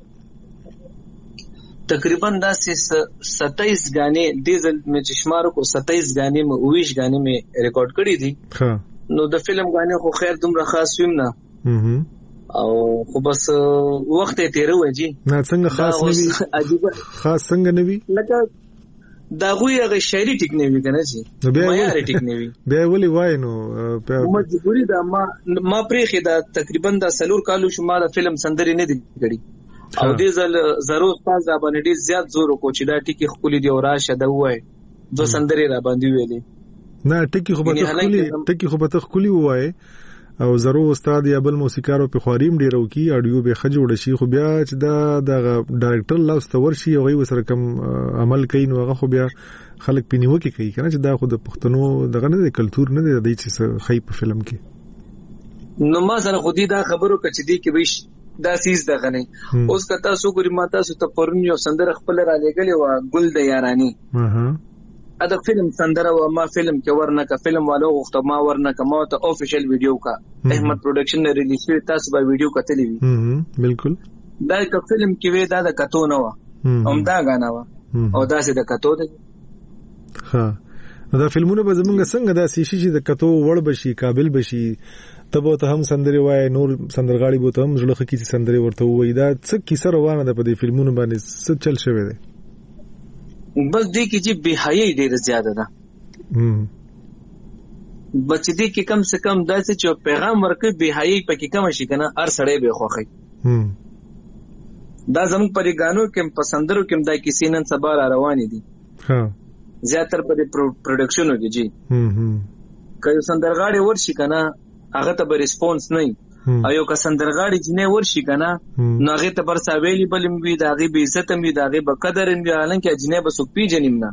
تقریبا داسې 27 غانې د ځل مې چشمارو کو 27 غانې مې 20 غانې مې ریکارډ کړې دي. ها نو د فلم غانې خو خیر دومره خاص ویم نه او خو بس وخت یې تیروي جی. نه څنګه خاص نه وي؟ عجیب خاص څنګه نه وي؟ لکه دا غوی هغه شاعري ټیک نه وی کنه جی، معیار ټیک نه وی. بیا ولي وای نو مجبوری دا ما پرېخې دا تقریبا د سلور کالو شما د فلم سندري نه دی کړی او دې ځل ضرورت پاس دا باندې ډیر زیات زور کو چې دا ټیکی خولي دی او راشه دا وای دو سندري را باندې ویلې. نه ټیکی خو به خولي وای او زرو استاد یا بل موسیقار په خواریم ډیرو کی اډیو به خجوړ شي. خو بیا چې دا ډایرکټر لاس تور شي او غي سره کم عمل کوي نو هغه خو بیا خلک پینیو کې کوي کنه چې دا خو د پښتنو دغه نه کلچر نه دی چې خی په فلم کې. نو ما سره خو دې دا خبرو کچ دی کې وش دا سیس دغه نه اوس کتا سو ګری ماته سو ته پرون یو سندره خپل را لګلې و ګل د یارانی. ادا فلم سندره و ما فلم کې ورنکه فلم والو غوښته ما ورنکه ما ته افیشل ویډیو کا احمد پروډکشن نه ریلیز شوی تاسو به ویډیو کتلی وی. بالکل دا که فلم کې وی دا د کتو نه و هم دا غانا و او دا سه د کتو ده. ها دا فلمونه به زمونږ څنګه دا سیشي چې د کتو وړ بشي قابل بشي تبو ته هم سندري وای نور سندرغاړي بو ته هم زړه خکې سندري ورته وای. دا څه کیسه روانه ده په دې فلمونو باندې څه چل شوی دی؟ بس دې کې چې بهای ډېر زیاده ده. بچ دې کې کم سے کم داسې چې پیغام ورکړي بهای پکې کم شي کنه هر سړی به خوخي. دا زموږ پرېګانو کې پسندرو کې دا کیسې نن سبا را روانې دي. ها زیاتره په پروډکشنو کې جی. کله سندرغاړي ورشي کنه هغه ته به ریسپانس نه ایو که سندرغاړي جنې ورشي کنه نو هغه ته برسا ویلی بلم وی دا غي به عزت هم وی دا غي به قدر هم وی حالانکه جنې به سو پیجنیم نه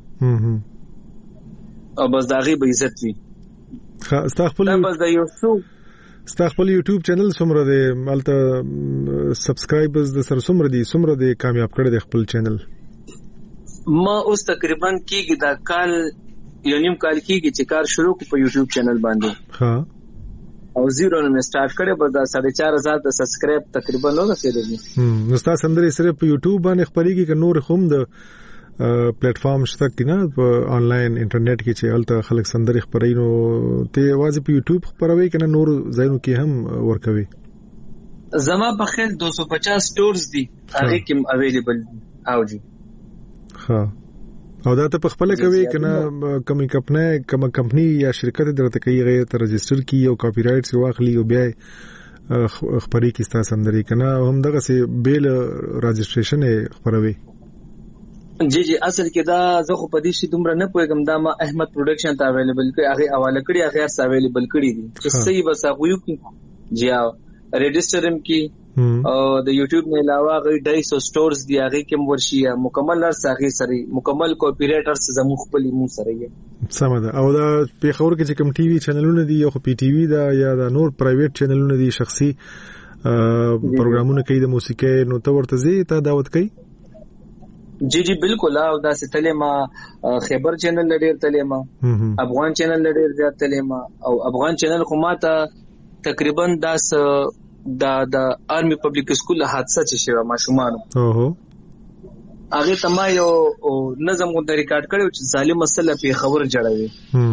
او بس دا غي به عزت وی. استغفر بس دا یو څو استغفر یوټیوب چینل سمره دی مالته سبسکرایبرز د سر سمره دی کامیاب کړی د خپل چینل. ما اوس تقریبا کېږي دا کال یو نیم کال کېږي چې کار شروع کو په یوټیوب چینل باندې. ها او زیرو نه سٹارټ کړي بس دا 4.5 د سبسکرایب تقریبا نو رسیدلی. نو تاسو سندري صرف په یوټیوب باندې خبريږي ک نور هم د پلیټ فارم شته کینه په آنلاین انټرنیټ کې چې الته خلک سندري خبري نو ته واځي په یوټیوب خبروي کنه نور ځایونو کې هم ورکوي؟ زما په خیال 250 سٹورز دي هغه کې اویلیبل او جی. ها او دا ته په خپل کوي کنه کوم کمپنی یا شرکت درته کوي غیر ته رجستر کی او کاپی رائټ سی واخلي او بیا خبري کی ستاسو سندري کنه هم دغه سي بیل رجستریشن خبروي. جی اصل کې دا زه خو په دې شي دومره نه پوهیږم، دا ما احمد پروډکشن ته اویلیبل کړی، هغه حواله کړی، هغه سره اویلیبل کړی دي چې صحیح بس هغه یو کې جی رجسترم کی او د یوټیوب نه علاوه غي 250 سٹورز دی هغه کې ورشي مکمل ارساغي سره مکمل کاپی رائټرز زمو خپل مو سره یې سم ده. او دا په خبر کې چې کوم ټي وي چینلونه دي یو پی ټي وي دا یا دا نور پرایویټ چینلونه دي شخصي پروګرامونه کوي د موسیقي نو ته ورته زی ته دعوت کوي؟ جی بالکل. او دا ستلې ما خیبر چینل لري تلې ما افغان چینل لري تلې ما او افغان چینل خو ماته تقریبا د آرمی پبلک سکول حادثه چې شوه ماشومانو هغه تما یو نظم غو د ریکارډ کړو چې ظالم مسله په خبر جوړوي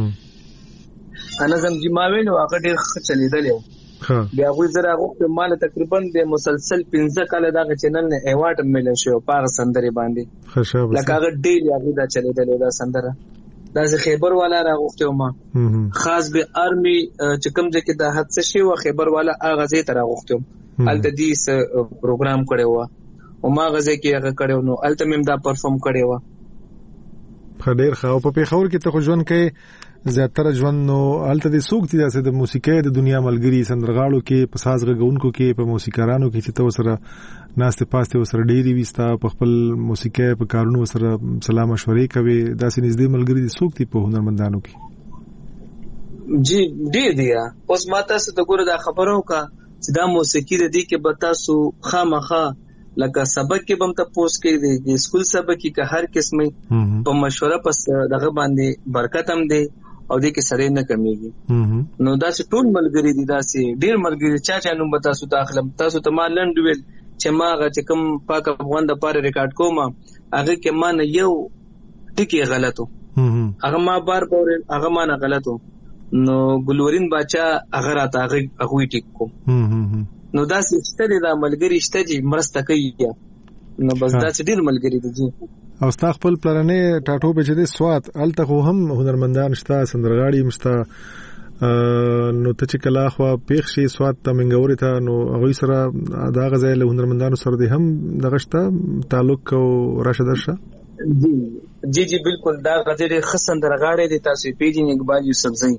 نظم جماوي نو هغه ډیر ښه چلیدل بیا غوي زره هغه مال تقریبا د مسلسل 15 کال دا چینل نه ایوارډ مل شو پاره سندري باندې لکه هغه ډیل هغه دا چلیدل دا سندره دا خیبر والا راغوښته ما خاص به آرمی چې کوم ځکه د حادثه شي او خیبر والا هغه ځای ته راغوښته الته دې پروګرام کړو او ما غزه کې هغه کړو نو الته مم دا پرفارم کړو خډیر خو په پیښور کې ته ژوند کې زیاتره ژوند نو الته د سوق دي د موسیقي د دنیا ملګری سندرغاړو کې په ساز غږونکو کې په موسیقارانو کې چې ته سره ناشته پاسته وسره ډېری وستا په خپل موسیقي په کارونو سره سلام مشورې کوي داسې نږدې ملګری د سوق دي په هنرمندانو کې جی ډېر دی اوس ماته څه د ګوره دا خبرو کا چې دا موسیقي د دې کې بتاسو خامخا لکه سبق کې بم ته پوسټ کې دی سکول سبق کې هر قسمه په مشوره پس دغه باندې برکت هم دی او دې کې سره نه کمیږي نو دا چې ټول ملګری دي دا چې ډیر ملګری چا نوم بتاسو داخله تاسو ته ما لند ویل چې ما غا چې کوم پاک افغان د پاره ریکارډ کوم هغه کې ما نه یو ټکی غلطو هغه ما بار هغه ما نه غلطو نو ګلورین باچا هغه راته هغه ټیک کو نو دا ستړي دا ملګری شته چې مرسته کوي نو بس دا چې ډیر ملګری دي او ستا خپل پلانې ټاټو به چې د سوات الته هم هنرمندان شته سندرغاړي مشته نو ته چې کلا خو پیښ شي سوات ته منګوري ته نو هغه سره دا غزای له هنرمندانو سره دي هم دغشته تعلق او راشد درشه جی بالکل دا غزای خسندرغاړي دي تاسو پیجن اقبال یوسف زئی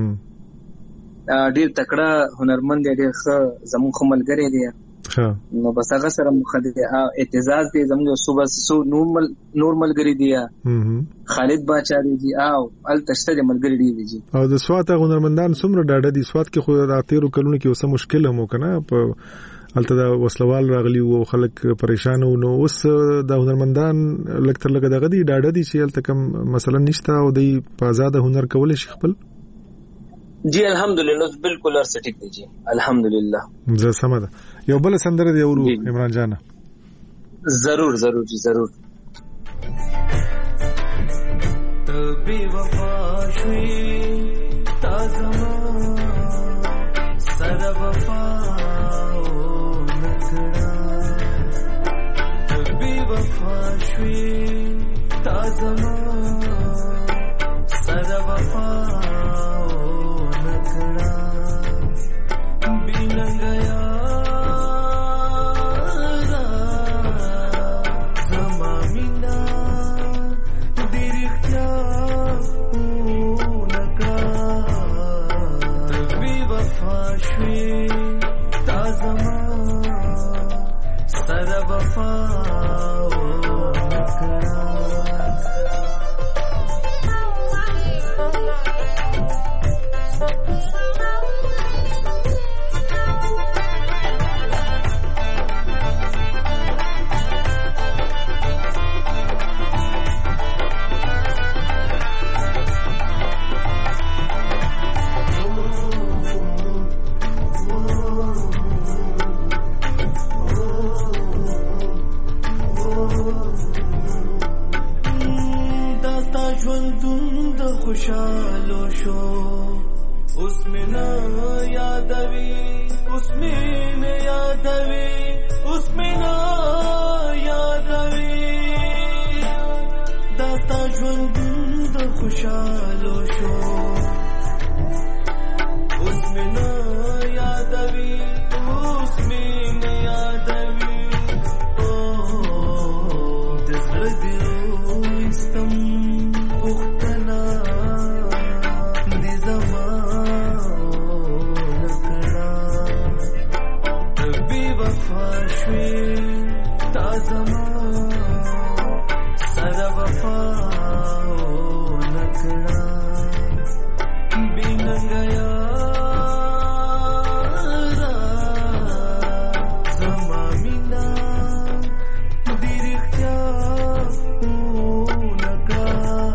ډیر تکړه هنرمند دی ډیر ښه زموږ خملګری دی نو بس هغه سره مخدي اعتزاز دی زموږ صوبه سو نور ملګری دی خالد باچا دی او ال تشته ملګری دی او د سوات هنرمندان څومره ډاډه دي سوات کې خو راتیرو کلونو کې اوسه مشکل هم وکنه په الته دا وسلوال راغلی او خلک پریشان نو اوس د هنرمندان لکتر لګه دغه دی ډاډه دي چې الته کوم مثلا نشته او دی په آزاد هنر کول شي خپل جی الحمدلله بالکل ارسټیک دی جی الحمدلله زه سمه ده یو بل سندره دی ورو عمران جان ضرور جی ضرور تبي وفا شوي تازما سر وفا نکړه تبي وفا شوي تازما سر وفا ستا ژوند د خوشاله شو اوس مې نه یادوي اوس مې نه یادوي د زړه دې رویستم پوښتنه دې زما نکړه بې وفا شوې تا زما سره وفا نکړه بې ننګه یاره زما مینا دې رښتیا ونکړه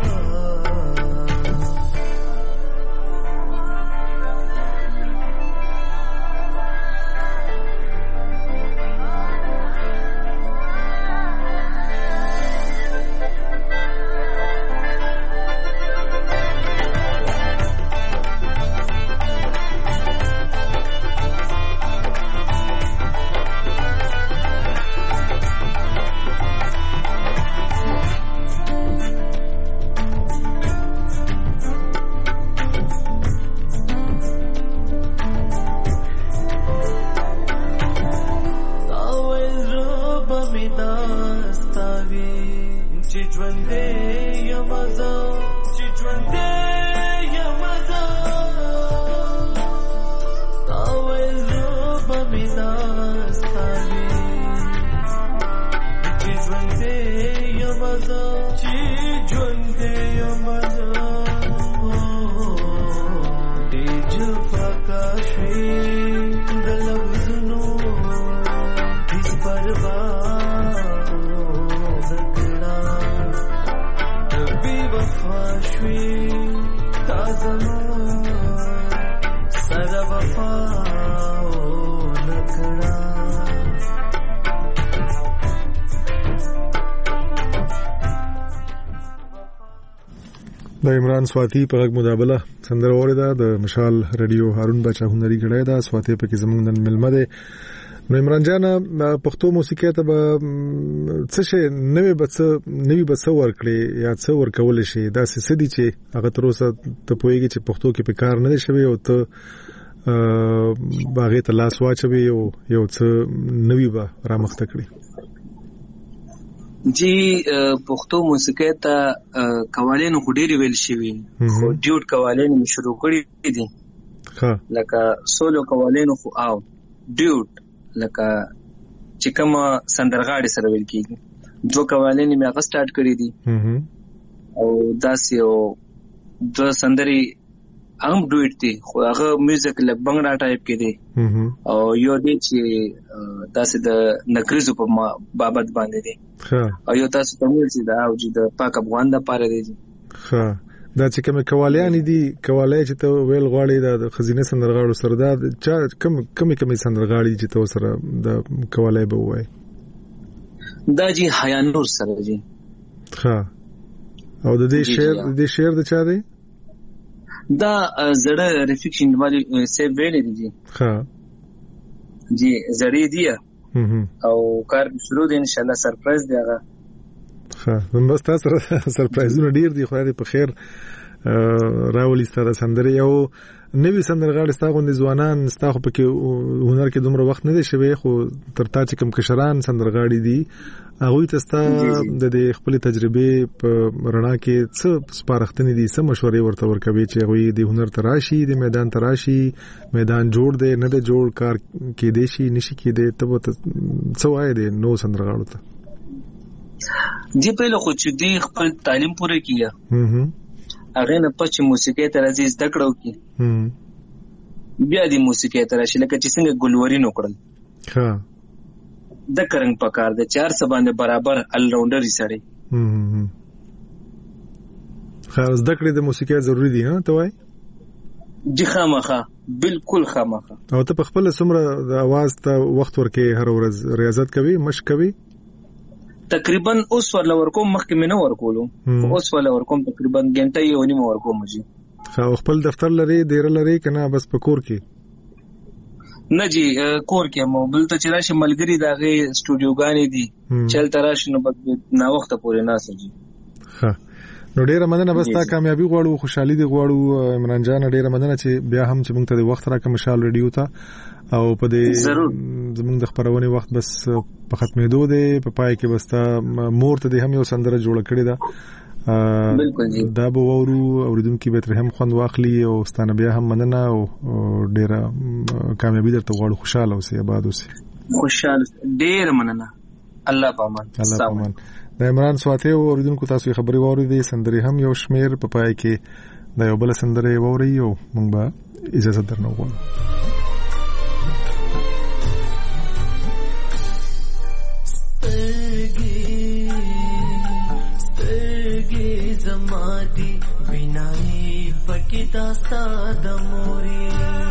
د عمران سواتی په غږ مدابله سندره اوریده د مشال رادیو هارون بچا هنري غړی دا سواتی په کې زمونږ نن ملمه ده. نو عمران جان پښتو موسیقي ته به څه شي نوې بڅ ورکړي یا څه ورکول شي دا څه دي چې هغه تر اوسه ته پوهیږي چې پښتو کې په کار نه شوی او ته باغې ته لاس واچوي او یو څه نوې به رامخته کړي. جی پښتو موسیقي ته قوالین خو ډېری ویل شوی خو ډیوټ قوالین شروع کړی دي ها لکه سولو قوالین خو او ډیوټ لکه چې کوم سندرغاړي سره ویل کیږي دوه قوالین مې هغه سٹارټ کړی دي او داسې او د سندري هم ډویټ دي خو هغه میوزیک لږ بنگړا ټایپ کې دي او یو دي چې داسې د نکریزو په بابت باندې دي او یو تاسو ته ویل چې دا او چې د پاک افغان د پاره دي ها دا چې کوم قوالیان دي قوالی چې ته ویل غواړي د خزینه سندرغاړو سره دا کوم سندرغاړي چې ته سره د قوالی به وای دا جی حیا نور سره جی ها او د دې شعر د چا دی دا زړه ریفیکشن والی سیو ویل دي ها جی زړی دی او کار شروع دی ان شاء الله سرپرایز دی هغه ها بس تاسو سرپرایزونه ډیر دي خو دې په خیر راولي ستاره سندره یو نوی سندرغاړي ستاسو د ځوانان ستاسو په کې هنر کې دومره وخت نه دی شوی خو تر تا چې کوم کشران سندرغاړي دي هغه تاسو د خپل تجربه په رڼا کې څه سپارښتنې دي څه مشورې ورته ورکوي چې هغه د هنر تراشي د میدان تراشي میدان جوړ دی نه د جوړ کار کې دی شي نشي کې دی ته څه وایي د نو سندرغاړو ته دی په لو خو چې دی خپل تعلیم پوره کیه هغه نه پچ موسیقي ته راځي زده کړو کی بیا دی موسیقي ته راشي لکه چې څنګه ګلوري نو کړل ها د کرنګ پکار د 400 باندې برابر ال راونډر سړی خلاص زده کړې د موسیقي ضروری دي ها ته وای جی خامخه بالکل خامخه او ته په خپل سمره د आवाज ته وخت ورکې هر ورځ ریاضت کوي مشق کوي تقریبا اوس ول ورکوم مخکې مې نه ورکولو اوس ول ورکوم تقریبا غنټه یو نیمه ورکوم جی خپل دفتر لري ډیر لري کنه بس پکور کې نه جی کور کې مو بل ته چې راشي ملګری داغه سټوډیوګانې دي چل تراش نو نا وخت پورې نه سجي ها نو ډیره مننه بس تا کامیابی غواړو خوشحالي دی غواړو عمران جان ډیره مننه چې بیا هم چې موږ ته د وخت راکړه مشال ریډیو ته او په دې زموږ د خبرونه وخت بس په ختمېدو دی په پای کې بس تا مور ته هم یو سندره جوړ کړې ده دا به وورو اوریدونکو به تر هم خوند واخلي او ستانه بیا هم مننه او ډیره کامیابی درته غواړو خوشاله اوسې آباد اوسې خوشاله ډیره مننه الله پامان الله پامان د عمران سواته اوریدونکو تاسو خبري واوریدي سندري هم یو شمیر په پای کې د یو بل سندره ووري او موږ به اجازه درنو غواړو زمادي بنای پکې داستا د موري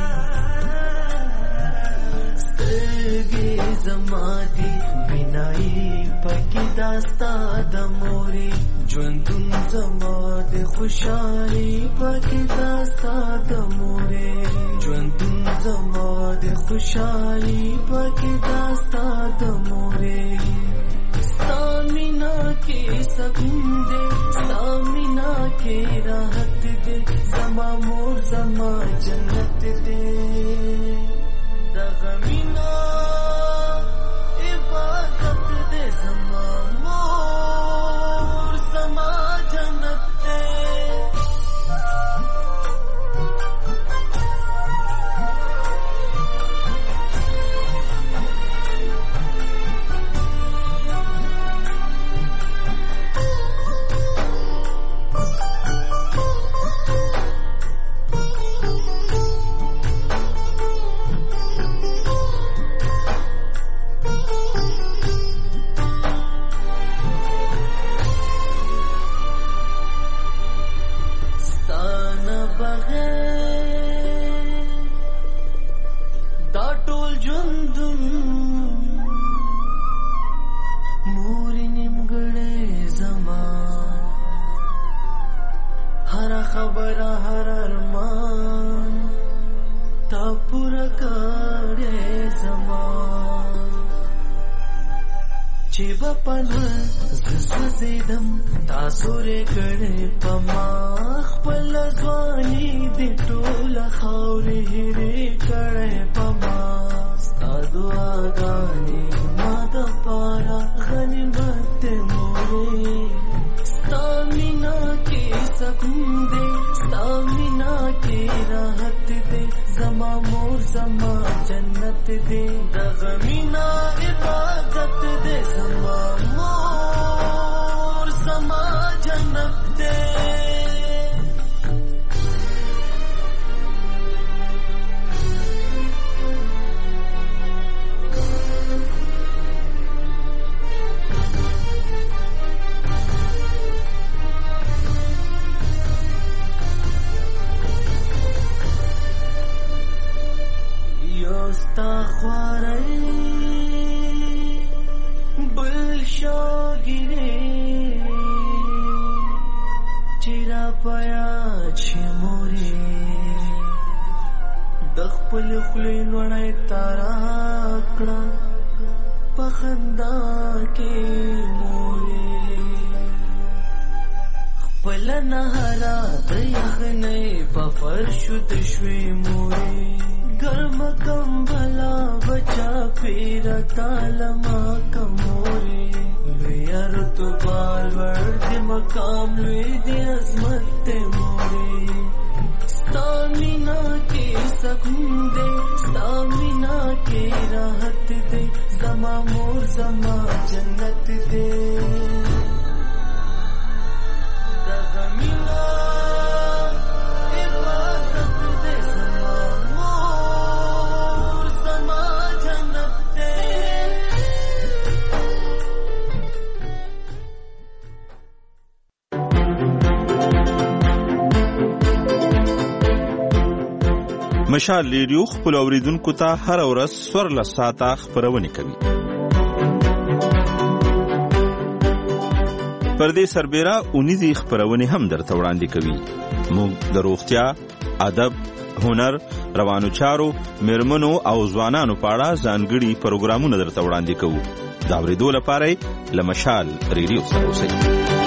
سترګې زمادي بنای پکې داستا د موري ژوندون زماده خوشالي پکې داستا د موري ژوندون زماده خوشالي پکې داستا د موري سامینا کې سکون دے سامینا کې راحت دے زما مور زما جنت دے دغمینا عبادت دے زما مور زما جنت دے مشال ریډیو خپل اوریدونکو ته هر ورځ سور لساته خبرونه کوي. پردې سربېره اونیزي خبرونه هم درته وړاندې کوي. موږ د روغتیا، ادب، هنر، روانو چارو، میرمنو او ځوانانو په اړه ځانګړي پروګرامونه درته وړاندې کوو. دا ورېدو لپاره له مشال ریډیو سره اوسئ.